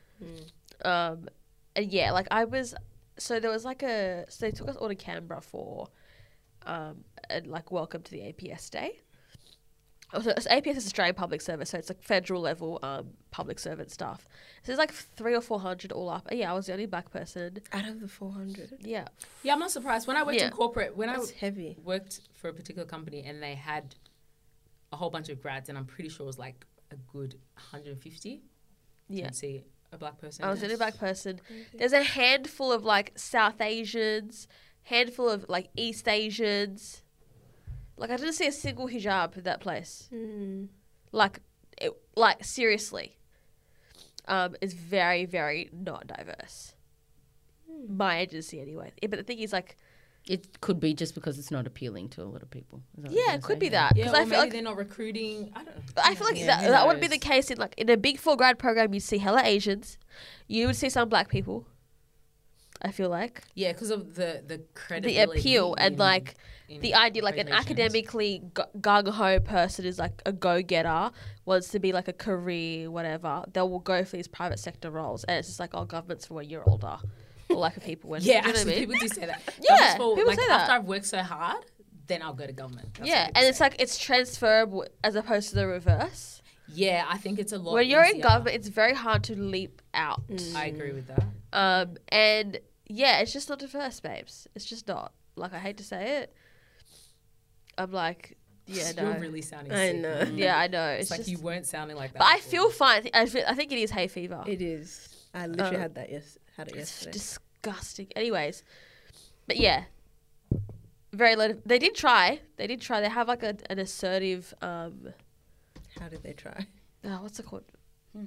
Um, and yeah, like I was. So there was like a. So they took us all to Canberra for, um, and like welcome to the A P S Day. Also, A P S is Australian Public Service, so it's like federal level um public servant stuff. So there's like three or four hundred all up. And yeah, I was the only black person. out of the four hundred, Yeah, Yeah, I'm not surprised. When I worked Yeah. in corporate, when that's I heavy. worked for a particular company and they had a whole bunch of grads, and I'm pretty sure it was like a good one hundred fifty. yeah. Didn't see a black person. I was the only black person. There's a handful of like South Asians, handful of like East Asians. Like I didn't see a single hijab at that place. Mm. Like, it, like seriously, um, it's very very not diverse. My agency anyway. Yeah, but the thing is, like, it could be just because it's not appealing to a lot of people. Is that what yeah, you're it could saying? be that Yeah, because or I feel maybe like they're not recruiting. I don't. I feel like Yeah, that, who that would be the knows? case in like in a big four grad program. You'd see hella Asians, you would see some black people. I feel like Yeah, because of the the the credibility, appeal and in- like in the idea, like an regulations. academically gung ho person is like a go getter, wants to be like a career, whatever. They will go for these private sector roles, and it's just like, oh, government's for when you're older, or like for people when Yeah, you know what I actually, mean? people do say that. Yeah, Government's for, people like, say after that. I've worked so hard, then I'll go to government. That's Yeah, what and people it's say. like it's transferable as opposed to the reverse. yeah, I think it's a lot. When you're in easier. government, it's very hard to leap out. I agree with that. Um, and yeah, it's just not diverse, babes. It's just not. Like, I hate to say it. I'm like, yeah, no. You're really sounding. I sick, know. man. yeah, I know. It's, It's, like just, you weren't sounding like that. but I before. feel fine. I, thi- I, feel, I think it is hay fever. It is. I literally Uh, had that. Yes, had it It's yesterday. disgusting. Anyways, but yeah, very low. They did try. They did try. They have like a, an assertive. Um, How did they try? oh, what's it called?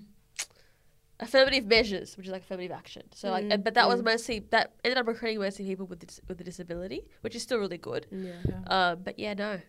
Affirmative measures, which is like affirmative action. So like, Mm, but that was mm. mostly that ended up recruiting mostly people with dis- with a disability, which is still really good. Yeah. Um, but yeah, no,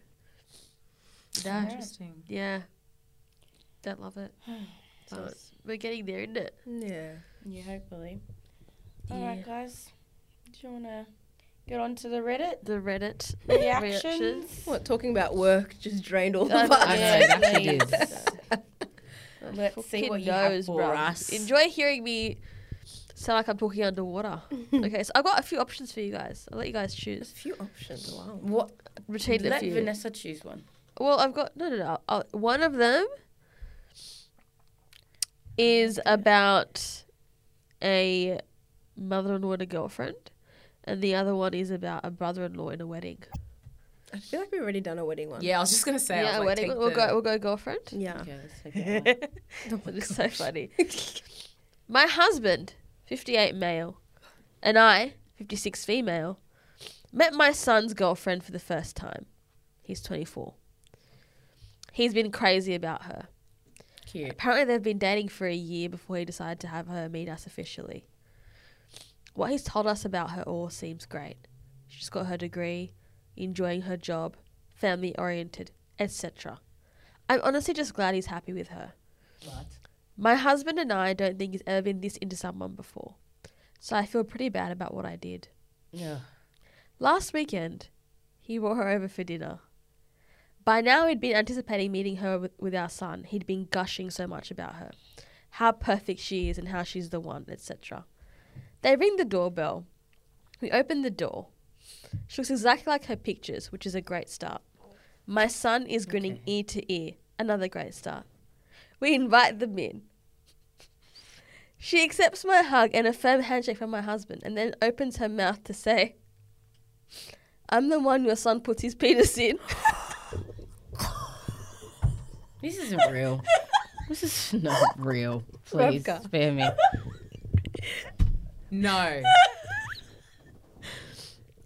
no, Interesting. yeah, don't love it. So we're getting there, isn't it? Yeah. Yeah, hopefully. Yeah. All right, guys. Do you want to get on to the Reddit The Reddit reactions? What, talking about work just drained all the I know, vibes. I know, it actually please. is. Let's see Fucking what you have knows, for bruh. us. Enjoy hearing me sound like I'm talking underwater. Okay, so I've got a few options for you guys. I'll let you guys A choose few options. Wow. What? between the Let few. Vanessa choose one. Well, I've got no, no, no. I'll, one of them is about a mother-in-law and a girlfriend, and the other one is about a brother-in-law in a wedding. I feel like we've already done a wedding one. Yeah, I was just gonna say. I was yeah, a like, wedding. take We'll the- go. We'll go girlfriend. Yeah. Okay, let's take that one. That is so funny. My husband, fifty-eight male, and I, fifty-six female, met my son's girlfriend for the first time. He's twenty-four. He's been crazy about her. Cute. Apparently, they've been dating for a year before he decided to have her meet us officially. What he's told us about her all seems great. She's got her degree, enjoying her job, family oriented, et cetera. I'm honestly just glad he's happy with her. But My husband and I don't think he's ever been this into someone before, so I feel pretty bad about what I did. Yeah. Last weekend, he brought her over for dinner. By now, he'd been anticipating meeting her with, with our son. He'd been gushing so much about her, how perfect she is and how she's the one, et cetera. They ring the doorbell. We open the door. She looks exactly like her pictures, which is a great start. My son is grinning Okay. ear to ear, another great start. We invite them in. She accepts my hug and a firm handshake from my husband and then opens her mouth to say, I'm the one your son puts his penis in. This isn't real. This is not real. Please Rebecca. spare me. no.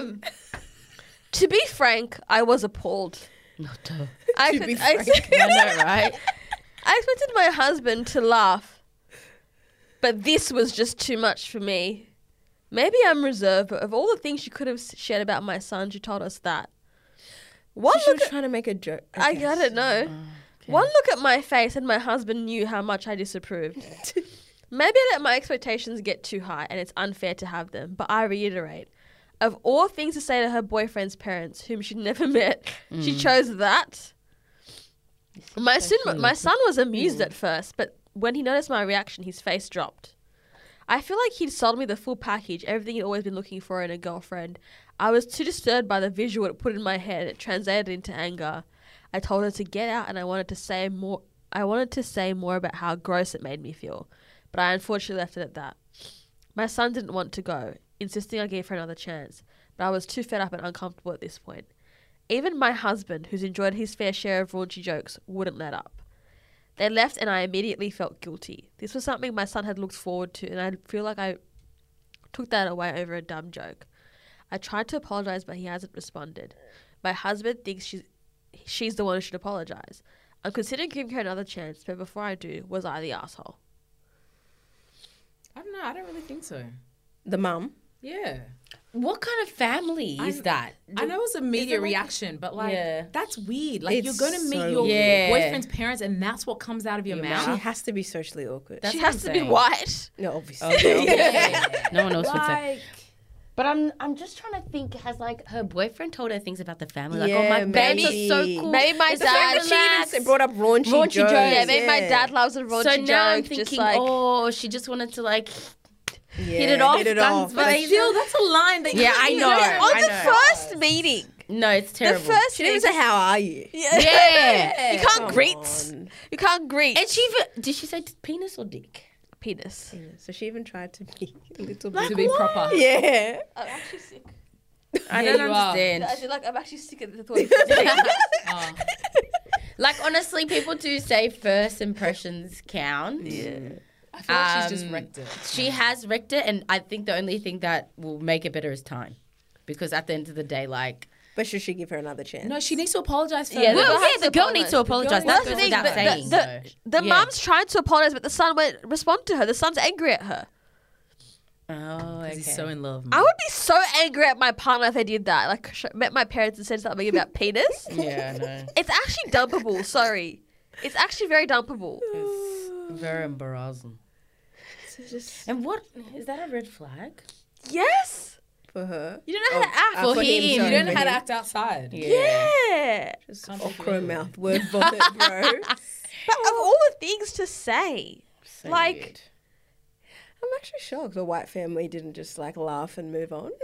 Um, to be frank, I was appalled. Not to. I, To could, be I, frank. I know, right? I expected my husband to laugh, but this was just too much for me. Maybe I'm reserved, but of all the things she could have shared about my son, she told us that. One She look was at, trying to make a joke. I, I Okay. don't know. Okay. One look at my face and my husband knew how much I disapproved. Maybe I let my expectations get too high and it's unfair to have them, but I reiterate, of all things to say to her boyfriend's parents, whom she'd never met, she chose that. My son, my son was amused at first, but when he noticed my reaction, his face dropped. I feel like he'd sold me the full package, everything he'd always been looking for in a girlfriend. I was too disturbed by the visual it put in my head. It translated into anger. I told her to get out, and I wanted to say more. I wanted to say more about how gross it made me feel, but I unfortunately left it at that. My son didn't want to go, insisting I gave her another chance, but I was too fed up and uncomfortable at this point. Even my husband, who's enjoyed his fair share of raunchy jokes, wouldn't let up. They left and I immediately felt guilty. This was something my son had looked forward to, and I feel like I took that away over a dumb joke. I tried to apologise, but he hasn't responded. My husband thinks she's, she's the one who should apologise. I'm considering giving her another chance, but before I do, was I the asshole? I don't know. I don't really think so. The mum. Yeah. What kind of family is I- that? I know it's a media like- reaction, but like Yeah. that's weird. Like It's you're going to meet so your weird. Yeah. boyfriend's parents, and that's what comes out of your Your mouth. She has to be socially awkward. That's she what has I'm to be saying. white. no, obviously. Okay. No one else would say. Like, But I'm I'm just trying to think. Has like her boyfriend told her things about the family? Like, Yeah, oh, my parents maybe. are so cool. Maybe my It's The fact dad- that she relaxed. even brought up raunchy, Raunchy jokes. jokes. Yeah, maybe my Yeah. dad loves a raunchy So now I'm joke. thinking, Just like, oh, she just wanted to like Yeah, hit it off. Hit it guns off. blazing. still, that's a line that Yeah, you I you know. on I the know. first meeting, No, it's the terrible. first She didn't meeting, say, how are you? yeah. Yeah. you can't Come greet. on. You can't greet. And she even did she say t- penis or dick? penis. Yeah, so she even tried to be a little to bit. be proper. Yeah. I'm actually sick. I Yeah, don't you are. understand. I feel like I'm actually sick at the thought of saying Oh. Like honestly, people do say first impressions count. Yeah. I feel like she's just Um, wrecked it. She has wrecked it, and I think the only thing that will make it better is time, because at the end of the day, like But should she give her another chance? No, she needs to apologize for Yeah, that. the well, girl yeah, has the to girl needs to apologise. apologize. The girl That needs goes to- without but saying. the, though. the, the Yeah. mum's trying to apologize, but the son won't respond to her. The son's angry at her. Oh, okay. He's so in love. I would be so angry at my partner if they did that. Like, sh- met my parents and said something about penis. Yeah, no. It's actually dumpable. Sorry, it's actually very dumpable. It's very embarrassing. So just And what is that a red flag? Yes, for her. you don't know how to act. uh, For him, sorry, You don't know for how to him. act outside. Yeah. Just Can't be okra creative. mouth word vomit, bro. But of all the things to say, So like, weird. I'm actually shocked the white family didn't just like laugh and move on.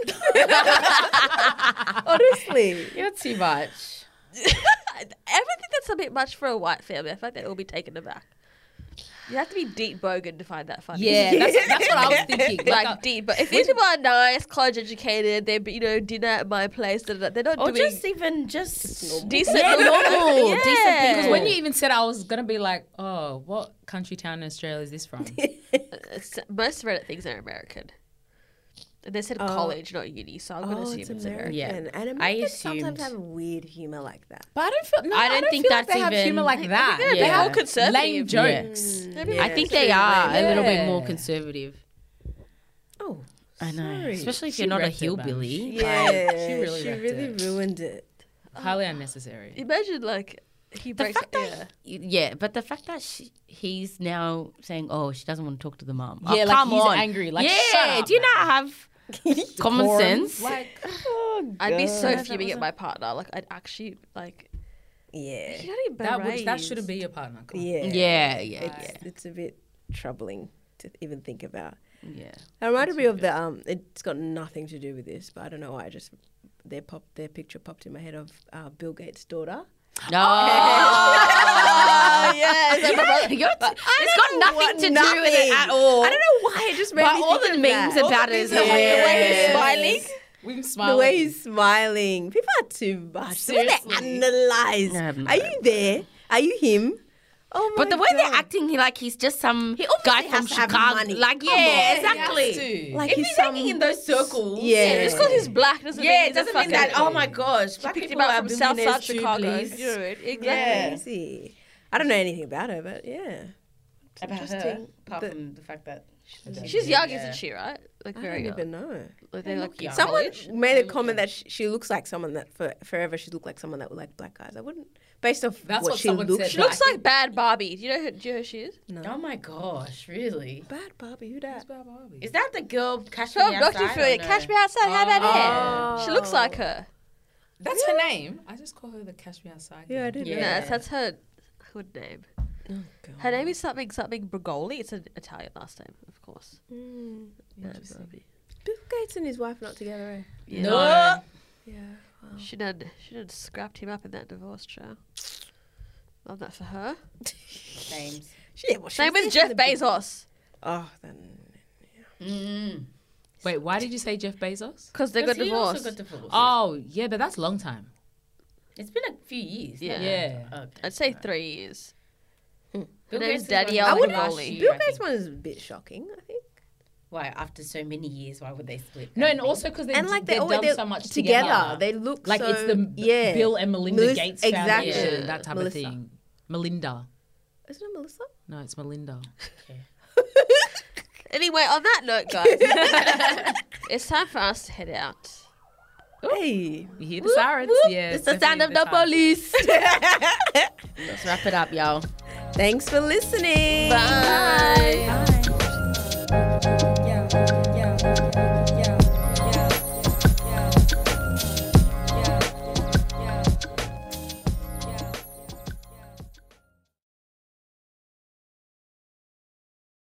Honestly. You're too much. I think that's a bit much for a white family. I feel like they'll all be taken aback. You have to be deep bogan to find that funny. Yeah, that's, that's what I was thinking. Like, Like, uh, deep, but if these people are nice, college educated, they you know dinner at my place, they're not, they're not Or doing just even just decent, Yeah, normal, Yeah. decent because people. when you even said, I was gonna be like, oh, what country town in Australia is this from? It's- most Reddit things are American. And they said Oh. college, not uni, so I'm gonna Oh, assume it's it's American. American. Yeah. And I Americans sometimes assumed. have weird humor like that. But I don't feel. No, I I don't don't think feel that's like they have even- humor like that. they're Yeah. more conservative. Lame jokes. Yeah, I think true. they are a little bit more Yeah. conservative. Oh, I know, sorry. especially if She you're not a wrecked it, man. hillbilly. Yeah, She she really really, wrecked it. ruined it. Highly unnecessary. Imagine like he The breaks fact yeah. that, yeah, but the fact that she, he's now saying, "Oh, she doesn't want to talk to the mom." Yeah, oh, like come he's on. angry. Like, yeah, shut up, do you man. not have common Decorum. sense? Like, I'd be so God. fuming at my partner. Like I'd actually like Yeah. you don't even that would, that berets. shouldn't be your partner. Come on. Yeah. Yeah, yeah, It's, it's a bit troubling to even think about. yeah. It reminded me of the um. It's got nothing to do with this, but I don't know why. I just their pop their picture popped in my head of uh, Bill Gates' daughter. No. Oh yeah, it's like my brother- You're- it's got nothing what- to do with it at nothing. all. I don't know why. It just made But me all think the of memes that. about All it the is memes about the way he's hilarious. smiling. We can The smile. way he's smiling. People are too much. The way they Seriously. analyze. I have no Are you there? Are you him? Oh my But the way God. they're acting, he like he's just some He obviously guy has from to have Chicago. money. Like, Come yeah, on. exactly. Like If he's he's some- hanging in those circles, Yeah. Just because he's black doesn't yeah, mean it he's a doesn't mean fucking- that. Oh my gosh, She black picked him people up are from Southside billionaires too, Chicago. please. You know it. Exactly. Yeah. Crazy. I don't know anything about her, but yeah. About her, Interesting. apart The- from the fact that she's, She's young, yeah. isn't she? Right? Like I very don't young. even know. Like they're like young. Someone college. made a They comment look that she, she looks like someone that for forever she looked like someone that would like black guys. I wouldn't, based off That's what, what she someone looks said. She like. looks like Bad Barbie. Do you know who, do you know who she is? No. Oh my gosh, really? Bad Barbie, who that? Is that the girl Cash Me Oh, Doctor Outside? Phil, or no? Cash Me Outside. How about Oh. it? She looks like her. That's her name. I just call her the Cash Me Outside. Yeah, I girl. did. Yeah. know No, that. that's, that's her hood name. Oh, God. Her name is something something Brigoli. It's an Italian last name, of course. Mm. Bad Interesting. Barbie. Bill Gates and his wife not together, eh? Yeah. No. Yeah. Wow. Should have should have scrapped him up in that divorce trial. Love that for her. Names. Yeah, well, she Same was with there Jeff from the beginning. Bezos Oh, then. Mm. Wait, why did you say Jeff Bezos? because they got Because he also divorced. got divorced. Oh, yeah, but that's a long time. It's been a few years. Yeah. no? Yeah. Okay. I'd say three years. Bill Her name's Gates is Danielle one I would last Brigoli. year, Bill I Gates think. one is a bit shocking, I think. Why, after so many years, why would they split? No, kind and of thing? also because they And like they they've always done they're so much together. together. They look Like so, it's the B- yeah. Bill and Melinda Melis- Gates exactly. Foundation, Yeah. that type Melissa. of thing. Melinda. Isn't it Melissa? No, it's Melinda. Anyway, on that note, guys, it's time for us to head out. Hey. You hear the sirens? Yeah. It's the sound of the definitely police. Let's wrap it up, y'all. Thanks for listening. Bye. Bye.